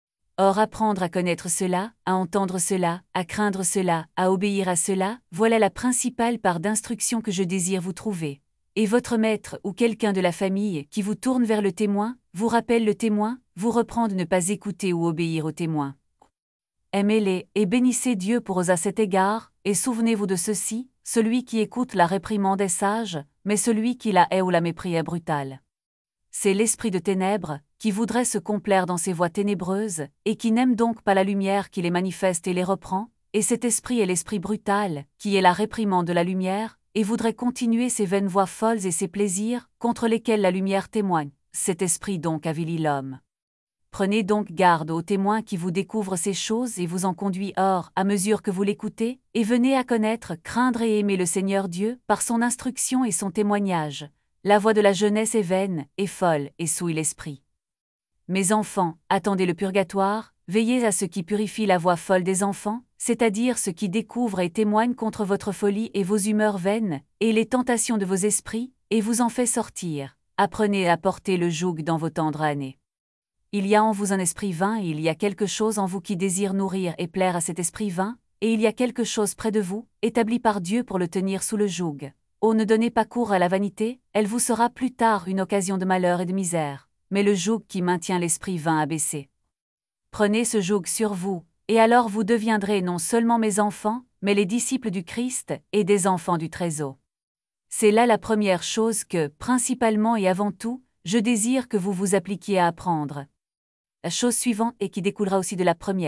Or apprendre à connaître cela, à entendre cela, à craindre cela, à obéir à cela, voilà la principale part d'instruction que je désire vous trouver. Et votre maître ou quelqu'un de la famille qui vous tourne vers le témoin, vous rappelle le témoin, vous reprend de ne pas écouter ou obéir au témoin. Aimez-les et bénissez Dieu pour eux à cet égard, et souvenez-vous de ceci, celui qui écoute la réprimande est sage, mais celui qui la hait ou la mépris est brutal. C'est l'esprit de ténèbres, qui voudrait se complaire dans ses voies ténébreuses, et qui n'aime donc pas la lumière qui les manifeste et les reprend, et cet esprit est l'esprit brutal, qui est la réprimande de la lumière, et voudrait continuer ses vaines voies folles et ses plaisirs, contre lesquels la lumière témoigne. Cet esprit donc avilit l'homme. Prenez donc garde au témoin qui vous découvre ces choses et vous en conduit hors, à mesure que vous l'écoutez, et venez à connaître, craindre et aimer le Seigneur Dieu, par son instruction et son témoignage. La voix de la jeunesse est vaine, et folle, et souille l'esprit. Mes enfants, attendez le purgatoire, veillez à ce qui purifie la voix folle des enfants, c'est-à-dire ce qui découvre et témoigne contre votre folie et vos humeurs vaines, et les tentations de vos esprits, et vous en fait sortir. Apprenez à porter le joug dans vos tendres années. Il y a en vous un esprit vain et il y a quelque chose en vous qui désire nourrir et plaire à cet esprit vain, et il y a quelque chose près de vous, établi par Dieu pour le tenir sous le joug. Oh, ne donnez pas cours à la vanité, elle vous sera plus tard une occasion de malheur et de misère, mais le joug qui maintient l'esprit vain abaissé. Prenez ce joug sur vous, et alors vous deviendrez non seulement mes enfants, mais les disciples du Christ et des enfants du Très-Haut. C'est là la première chose que, principalement et avant tout, je désire que vous vous appliquiez à apprendre. La chose suivante et qui découlera aussi de la première,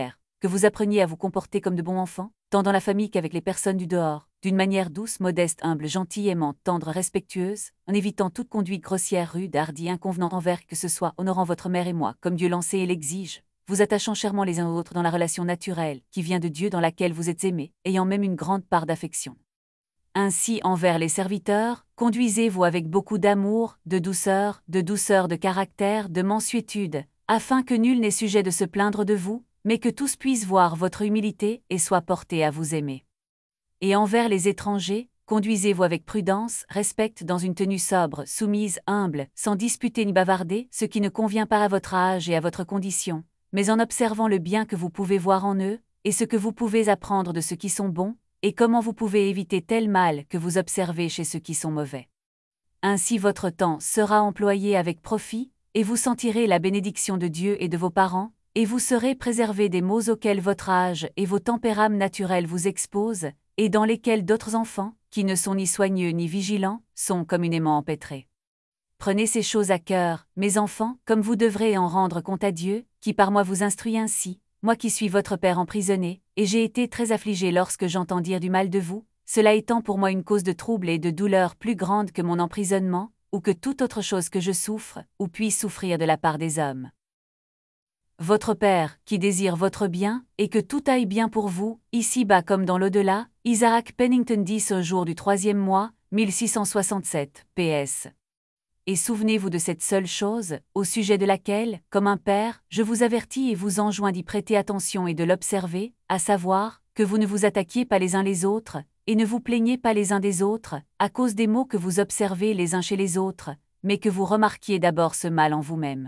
que vous appreniez à vous comporter comme de bons enfants, tant dans la famille qu'avec les personnes du dehors, d'une manière douce, modeste, humble, gentille, aimante, tendre, respectueuse, en évitant toute conduite grossière, rude, hardie, inconvenante envers qui que ce soit, honorant votre mère et moi, comme Dieu l'enseigne et l'exige, vous attachant chèrement les uns aux autres dans la relation naturelle, qui vient de Dieu dans laquelle vous êtes aimés, ayant même une grande part d'affection. Ainsi envers les serviteurs, conduisez-vous avec beaucoup d'amour, de douceur, de douceur de caractère, de mansuétude, afin que nul n'ait sujet de se plaindre de vous, mais que tous puissent voir votre humilité et soient portés à vous aimer. Et envers les étrangers, conduisez-vous avec prudence, respect dans une tenue sobre, soumise, humble, sans disputer ni bavarder, ce qui ne convient pas à votre âge et à votre condition, mais en observant le bien que vous pouvez voir en eux, et ce que vous pouvez apprendre de ceux qui sont bons, et comment vous pouvez éviter tel mal que vous observez chez ceux qui sont mauvais. Ainsi votre temps sera employé avec profit, et vous sentirez la bénédiction de Dieu et de vos parents, et vous serez préservés des maux auxquels votre âge et vos tempéraments naturels vous exposent, et dans lesquels d'autres enfants, qui ne sont ni soigneux ni vigilants, sont communément empêtrés. Prenez ces choses à cœur, mes enfants, comme vous devrez en rendre compte à Dieu, qui par moi vous instruit ainsi, moi qui suis votre père emprisonné, et j'ai été très affligé lorsque j'entends dire du mal de vous, cela étant pour moi une cause de trouble et de douleur plus grande que mon emprisonnement, ou que toute autre chose que je souffre, ou puisse souffrir de la part des hommes. Votre Père, qui désire votre bien, et que tout aille bien pour vous, ici-bas comme dans l'au-delà, Isaac Pennington dix au jour du troisième mois, mille six cent soixante-sept, P S. Et souvenez-vous de cette seule chose, au sujet de laquelle, comme un père, je vous avertis et vous enjoins d'y prêter attention et de l'observer, à savoir, que vous ne vous attaquiez pas les uns les autres, et ne vous plaignez pas les uns des autres, à cause des maux que vous observez les uns chez les autres, mais que vous remarquiez d'abord ce mal en vous-même.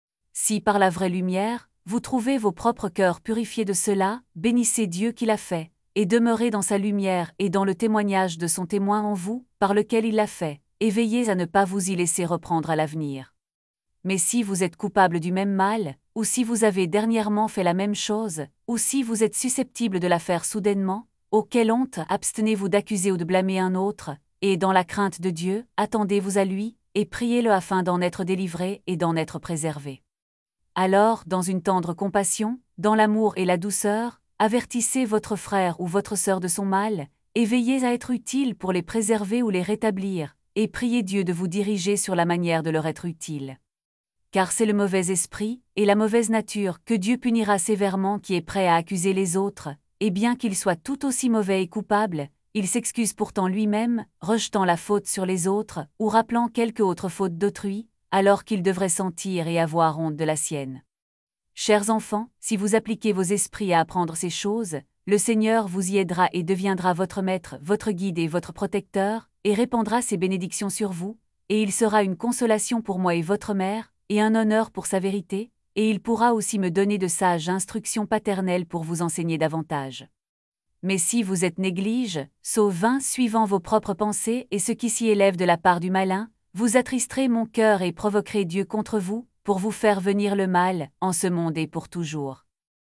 Si par la vraie lumière, vous trouvez vos propres cœurs purifiés de cela, bénissez Dieu qui l'a fait, et demeurez dans sa lumière et dans le témoignage de son témoin en vous, par lequel il l'a fait, et veillez à ne pas vous y laisser reprendre à l'avenir. Mais si vous êtes coupable du même mal, ou si vous avez dernièrement fait la même chose, ou si vous êtes susceptible de la faire soudainement, oh quelle honte, abstenez-vous d'accuser ou de blâmer un autre, et dans la crainte de Dieu, attendez-vous à lui, et priez-le afin d'en être délivré et d'en être préservé. Alors, dans une tendre compassion, dans l'amour et la douceur, avertissez votre frère ou votre sœur de son mal, et veillez à être utile pour les préserver ou les rétablir, et priez Dieu de vous diriger sur la manière de leur être utile. Car c'est le mauvais esprit, et la mauvaise nature que Dieu punira sévèrement qui est prêt à accuser les autres, et bien qu'il soit tout aussi mauvais et coupable, il s'excuse pourtant lui-même, rejetant la faute sur les autres, ou rappelant quelque autre faute d'autrui, alors qu'il devrait sentir et avoir honte de la sienne. Chers enfants, si vous appliquez vos esprits à apprendre ces choses, le Seigneur vous y aidera et deviendra votre maître, votre guide et votre protecteur, et répandra ses bénédictions sur vous, et il sera une consolation pour moi et votre mère, et un honneur pour sa vérité, et il pourra aussi me donner de sages instructions paternelles pour vous enseigner davantage. Mais si vous êtes néglige, sot vain suivant vos propres pensées et ce qui s'y élève de la part du malin, vous attristerez mon cœur et provoquerez Dieu contre vous, pour vous faire venir le mal, en ce monde et pour toujours.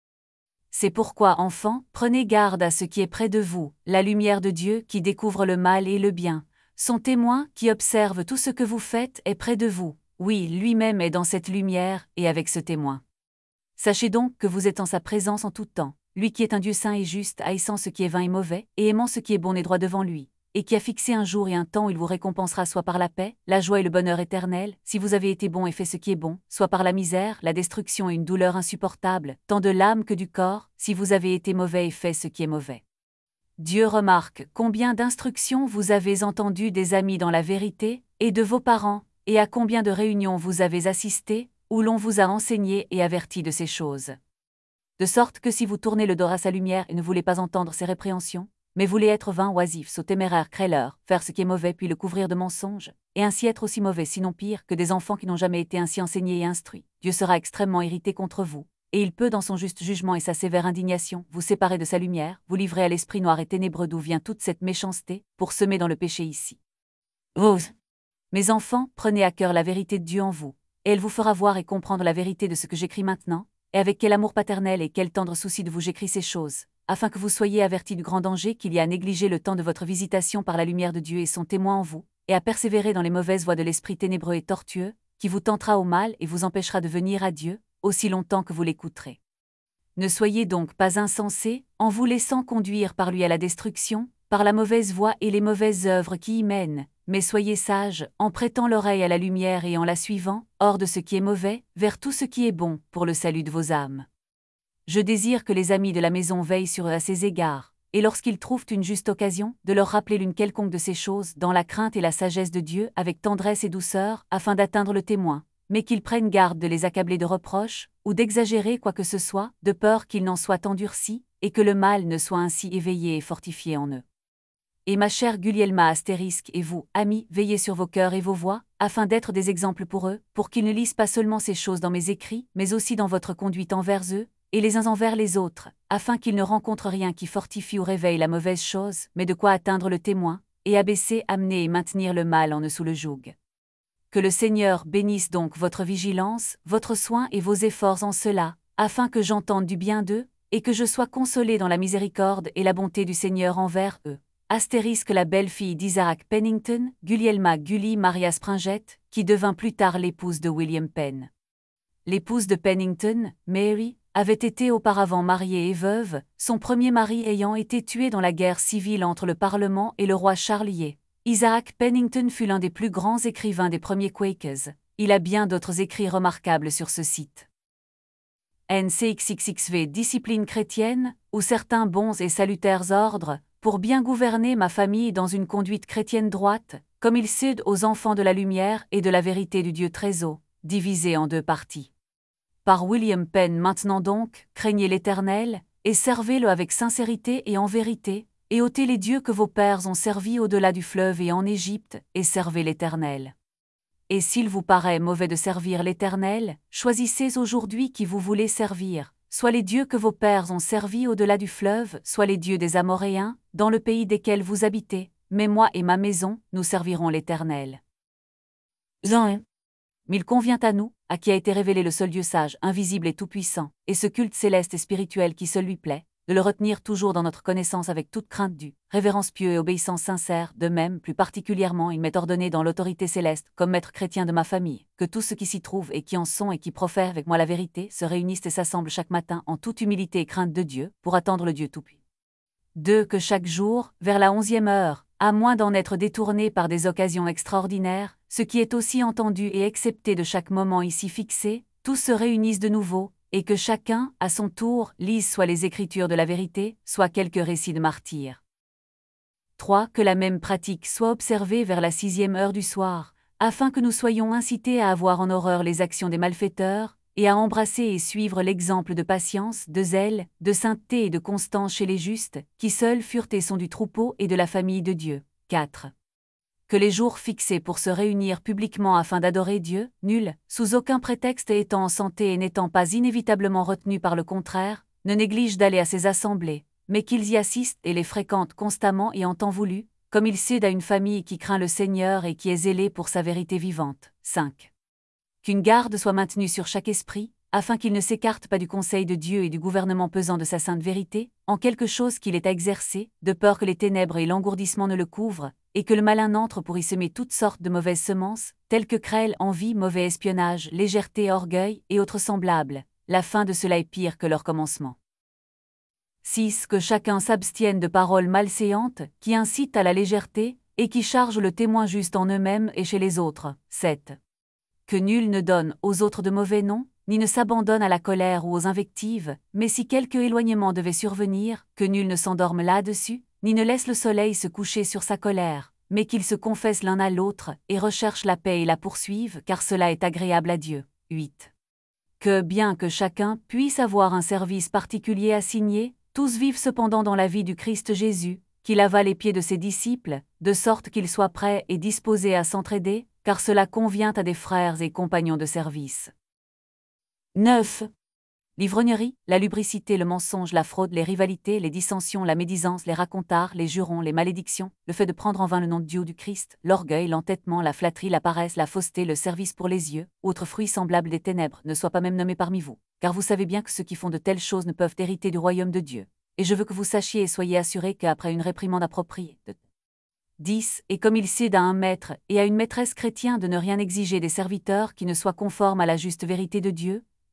C'est pourquoi, enfants, prenez garde à ce qui est près de vous, la lumière de Dieu qui découvre le mal et le bien, son témoin qui observe tout ce que vous faites est près de vous, oui, lui-même est dans cette lumière et avec ce témoin. Sachez donc que vous êtes en sa présence en tout temps, lui qui est un Dieu saint et juste, haïssant ce qui est vain et mauvais, et aimant ce qui est bon et droit devant lui, et qui a fixé un jour et un temps où il vous récompensera soit par la paix, la joie et le bonheur éternel, si vous avez été bon et fait ce qui est bon, soit par la misère, la destruction et une douleur insupportable, tant de l'âme que du corps, si vous avez été mauvais et fait ce qui est mauvais. Dieu remarque combien d'instructions vous avez entendues des amis dans la vérité, et de vos parents, et à combien de réunions vous avez assisté, où l'on vous a enseigné et averti de ces choses. De sorte que si vous tournez le dos à sa lumière et ne voulez pas entendre ses répréhensions, mais voulez être vain, oisif, sot, téméraire, crêleur, faire ce qui est mauvais puis le couvrir de mensonges, et ainsi être aussi mauvais sinon pire que des enfants qui n'ont jamais été ainsi enseignés et instruits, Dieu sera extrêmement irrité contre vous, et il peut dans son juste jugement et sa sévère indignation vous séparer de sa lumière, vous livrer à l'esprit noir et ténébreux d'où vient toute cette méchanceté, pour semer dans le péché ici. Vous, mes enfants, prenez à cœur la vérité de Dieu en vous, et elle vous fera voir et comprendre la vérité de ce que j'écris maintenant, et avec quel amour paternel et quel tendre souci de vous j'écris ces choses, afin que vous soyez avertis du grand danger qu'il y a à négliger le temps de votre visitation par la lumière de Dieu et son témoin en vous, et à persévérer dans les mauvaises voies de l'esprit ténébreux et tortueux, qui vous tentera au mal et vous empêchera de venir à Dieu, aussi longtemps que vous l'écouterez. Ne soyez donc pas insensés, en vous laissant conduire par lui à la destruction, par la mauvaise voie et les mauvaises œuvres qui y mènent, mais soyez sages, en prêtant l'oreille à la lumière et en la suivant, hors de ce qui est mauvais, vers tout ce qui est bon, pour le salut de vos âmes. Je désire que les amis de la maison veillent sur eux à ces égards, et lorsqu'ils trouvent une juste occasion, de leur rappeler l'une quelconque de ces choses, dans la crainte et la sagesse de Dieu, avec tendresse et douceur, afin d'atteindre le témoin, mais qu'ils prennent garde de les accabler de reproches, ou d'exagérer quoi que ce soit, de peur qu'ils n'en soient endurcis, et que le mal ne soit ainsi éveillé et fortifié en eux. Et ma chère Gulielma astérisque et vous, amis, veillez sur vos cœurs et vos voix, afin d'être des exemples pour eux, pour qu'ils ne lisent pas seulement ces choses dans mes écrits, mais aussi dans votre conduite envers eux, et les uns envers les autres, afin qu'ils ne rencontrent rien qui fortifie ou réveille la mauvaise chose, mais de quoi atteindre le témoin, et abaisser, amener et maintenir le mal en eux sous le joug. Que le Seigneur bénisse donc votre vigilance, votre soin et vos efforts en cela, afin que j'entende du bien d'eux, et que je sois consolé dans la miséricorde et la bonté du Seigneur envers eux. Astérisque la belle-fille d'Isaac Pennington, Gulielma Gully Maria Springett, qui devint plus tard l'épouse de William Penn. L'épouse de Pennington, Mary, avait été auparavant mariée et veuve, son premier mari ayant été tué dans la guerre civile entre le Parlement et le roi Charlier. Isaac Pennington fut l'un des plus grands écrivains des premiers Quakers. Il a bien d'autres écrits remarquables sur ce site. N C X X X V Discipline chrétienne, ou certains bons et salutaires ordres, pour bien gouverner ma famille dans une conduite chrétienne droite, comme il cède aux enfants de la lumière et de la vérité du Dieu très haut, divisé en deux parties. Par William Penn maintenant donc, craignez l'Éternel, et servez-le avec sincérité et en vérité, et ôtez les dieux que vos pères ont servis au-delà du fleuve et en Égypte, et servez l'Éternel. Et s'il vous paraît mauvais de servir l'Éternel, choisissez aujourd'hui qui vous voulez servir, soit les dieux que vos pères ont servis au-delà du fleuve, soit les dieux des Amoréens, dans le pays desquels vous habitez, mais moi et ma maison, nous servirons l'Éternel. Jean. Mais il convient à nous, à qui a été révélé le seul Dieu sage, invisible et tout-puissant, et ce culte céleste et spirituel qui seul lui plaît, de le retenir toujours dans notre connaissance avec toute crainte due, révérence pieux et obéissance sincère, de même, plus particulièrement, il m'est ordonné dans l'autorité céleste, comme maître chrétien de ma famille, que tous ceux qui s'y trouvent et qui en sont et qui profèrent avec moi la vérité, se réunissent et s'assemblent chaque matin en toute humilité et crainte de Dieu, pour attendre le Dieu tout-puissant. deux. Que chaque jour, vers la onzième heure, à moins d'en être détourné par des occasions extraordinaires, ce qui est aussi entendu et accepté de chaque moment ici fixé, tous se réunissent de nouveau, et que chacun, à son tour, lise soit les Écritures de la vérité, soit quelques récits de martyrs. trois. Que la même pratique soit observée vers la sixième heure du soir, afin que nous soyons incités à avoir en horreur les actions des malfaiteurs, et à embrasser et suivre l'exemple de patience, de zèle, de sainteté et de constance chez les justes, qui seuls furent et sont du troupeau et de la famille de Dieu. quatre. Que les jours fixés pour se réunir publiquement afin d'adorer Dieu, nul, sous aucun prétexte étant en santé et n'étant pas inévitablement retenus par le contraire, ne négligent d'aller à ces assemblées, mais qu'ils y assistent et les fréquentent constamment et en temps voulu, comme il cède à une famille qui craint le Seigneur et qui est zélée pour sa vérité vivante. cinq. Qu'une garde soit maintenue sur chaque esprit, afin qu'il ne s'écarte pas du conseil de Dieu et du gouvernement pesant de sa sainte vérité, en quelque chose qu'il ait à exercer, de peur que les ténèbres et l'engourdissement ne le couvrent, et que le malin n'entre pour y semer toutes sortes de mauvaises semences, telles que crêle, envie, mauvais espionnage, légèreté, orgueil, et autres semblables. La fin de cela est pire que leur commencement. six. Que chacun s'abstienne de paroles malséantes, qui incitent à la légèreté, et qui chargent le témoin juste en eux-mêmes et chez les autres. sept. Que nul ne donne aux autres de mauvais noms, ni ne s'abandonne à la colère ou aux invectives, mais si quelque éloignement devait survenir, que nul ne s'endorme là-dessus, ni ne laisse le soleil se coucher sur sa colère, mais qu'ils se confessent l'un à l'autre, et recherchent la paix et la poursuivent, car cela est agréable à Dieu. huit. Que, bien que chacun puisse avoir un service particulier assigné, tous vivent cependant dans la vie du Christ Jésus, qui lava les pieds de ses disciples, de sorte qu'ils soient prêts et disposés à s'entraider, car cela convient à des frères et compagnons de service. neuf. L'ivrognerie, la lubricité, le mensonge, la fraude, les rivalités, les dissensions, la médisance, les racontards, les jurons, les malédictions, le fait de prendre en vain le nom de Dieu ou du Christ, l'orgueil, l'entêtement, la flatterie, la paresse, la fausseté, le service pour les yeux, autres fruits semblables des ténèbres, ne soient pas même nommés parmi vous, car vous savez bien que ceux qui font de telles choses ne peuvent hériter du royaume de Dieu. Et je veux que vous sachiez et soyez assurés qu'après une réprimande appropriée. De dix. Et comme il cède à un maître et à une maîtresse chrétien de ne rien exiger des serviteurs qui ne soient conformes à la juste vérité de Dieu,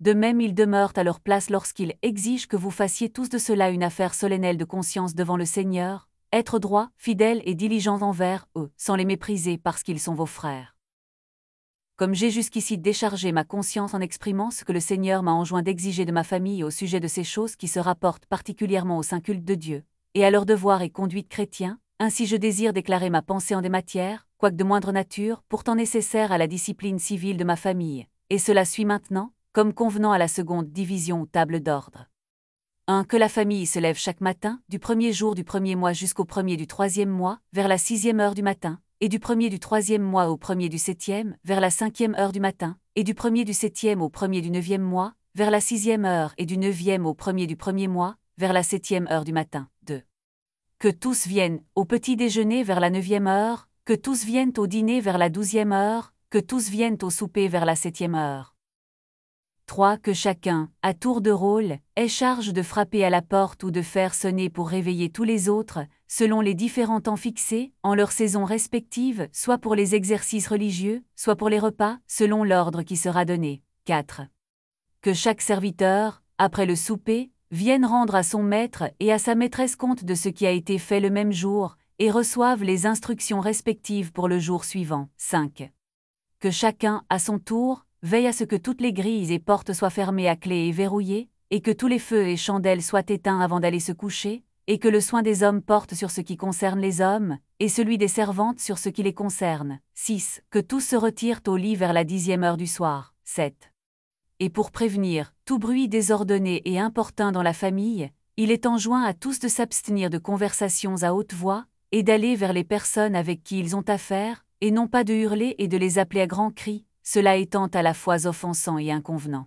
De même ils demeurent à leur place lorsqu'il exige que vous fassiez tous de cela une affaire solennelle de conscience devant le Seigneur, être droit, fidèle et diligent envers eux, sans les mépriser parce qu'ils sont vos frères. Comme j'ai jusqu'ici déchargé ma conscience en exprimant ce que le Seigneur m'a enjoint d'exiger de ma famille au sujet de ces choses qui se rapportent particulièrement au saint culte de Dieu, et à leur devoir et conduite chrétien, ainsi je désire déclarer ma pensée en des matières, quoique de moindre nature, pourtant nécessaires à la discipline civile de ma famille, et cela suit maintenant, comme convenant à la seconde division ou table d'ordre. un Que la famille se lève chaque matin, du premier jour du premier mois jusqu'au premier du troisième mois, vers la sixième heure du matin, et du premier du troisième mois au premier du septième, vers la cinquième heure du matin, et du premier du septième au premier du neuvième mois, vers la sixième heure et du neuvième au premier du premier mois, vers la septième heure du matin. deux Que tous viennent au petit déjeuner vers la neuvième heure, que tous viennent au dîner vers la douzième heure, que tous viennent au souper vers la septième heure. trois Que chacun, à tour de rôle, ait charge de frapper à la porte ou de faire sonner pour réveiller tous les autres, selon les différents temps fixés, en leurs saisons respectives, soit pour les exercices religieux, soit pour les repas, selon l'ordre qui sera donné. quatre Que chaque serviteur, après le souper, vienne rendre à son maître et à sa maîtresse compte de ce qui a été fait le même jour, et reçoive les instructions respectives pour le jour suivant. cinq Que chacun, à son tour, veille à ce que toutes les grilles et portes soient fermées à clé et verrouillées, et que tous les feux et chandelles soient éteints avant d'aller se coucher, et que le soin des hommes porte sur ce qui concerne les hommes, et celui des servantes sur ce qui les concerne. six Que tous se retirent au lit vers la dixième heure du soir. sept Et pour prévenir tout bruit désordonné et importun dans la famille, il est enjoint à tous de s'abstenir de conversations à haute voix, et d'aller vers les personnes avec qui ils ont affaire, et non pas de hurler et de les appeler à grands cris, cela étant à la fois offensant et inconvenant.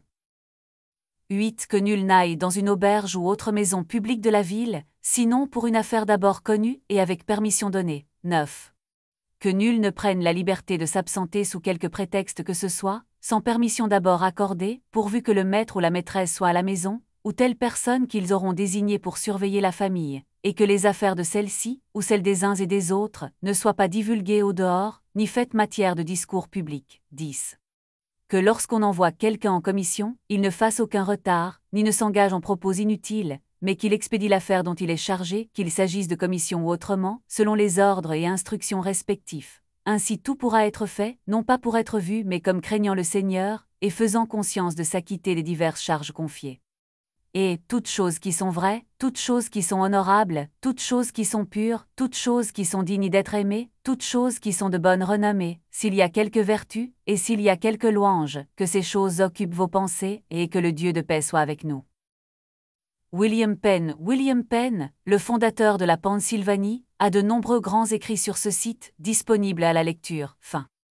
huit Que nul n'aille dans une auberge ou autre maison publique de la ville, sinon pour une affaire d'abord connue et avec permission donnée. neuf Que nul ne prenne la liberté de s'absenter sous quelque prétexte que ce soit, sans permission d'abord accordée, pourvu que le maître ou la maîtresse soit à la maison, ou telle personne qu'ils auront désignée pour surveiller la famille, et que les affaires de celle-ci, ou celles des uns et des autres, ne soient pas divulguées au dehors, ni faites matière de discours public. dix Que lorsqu'on envoie quelqu'un en commission, il ne fasse aucun retard, ni ne s'engage en propos inutiles, mais qu'il expédie l'affaire dont il est chargé, qu'il s'agisse de commission ou autrement, selon les ordres et instructions respectifs. Ainsi tout pourra être fait, non pas pour être vu, mais comme craignant le Seigneur, et faisant conscience de s'acquitter des diverses charges confiées. Et toutes choses qui sont vraies, toutes choses qui sont honorables, toutes choses qui sont pures, toutes choses qui sont dignes d'être aimées, toutes choses qui sont de bonne renommée, s'il y a quelque vertu, et s'il y a quelque louange, que ces choses occupent vos pensées, et que le Dieu de paix soit avec nous. William Penn William Penn, le fondateur de la Pennsylvanie, a de nombreux grands écrits sur ce site, disponibles à la lecture. Fin.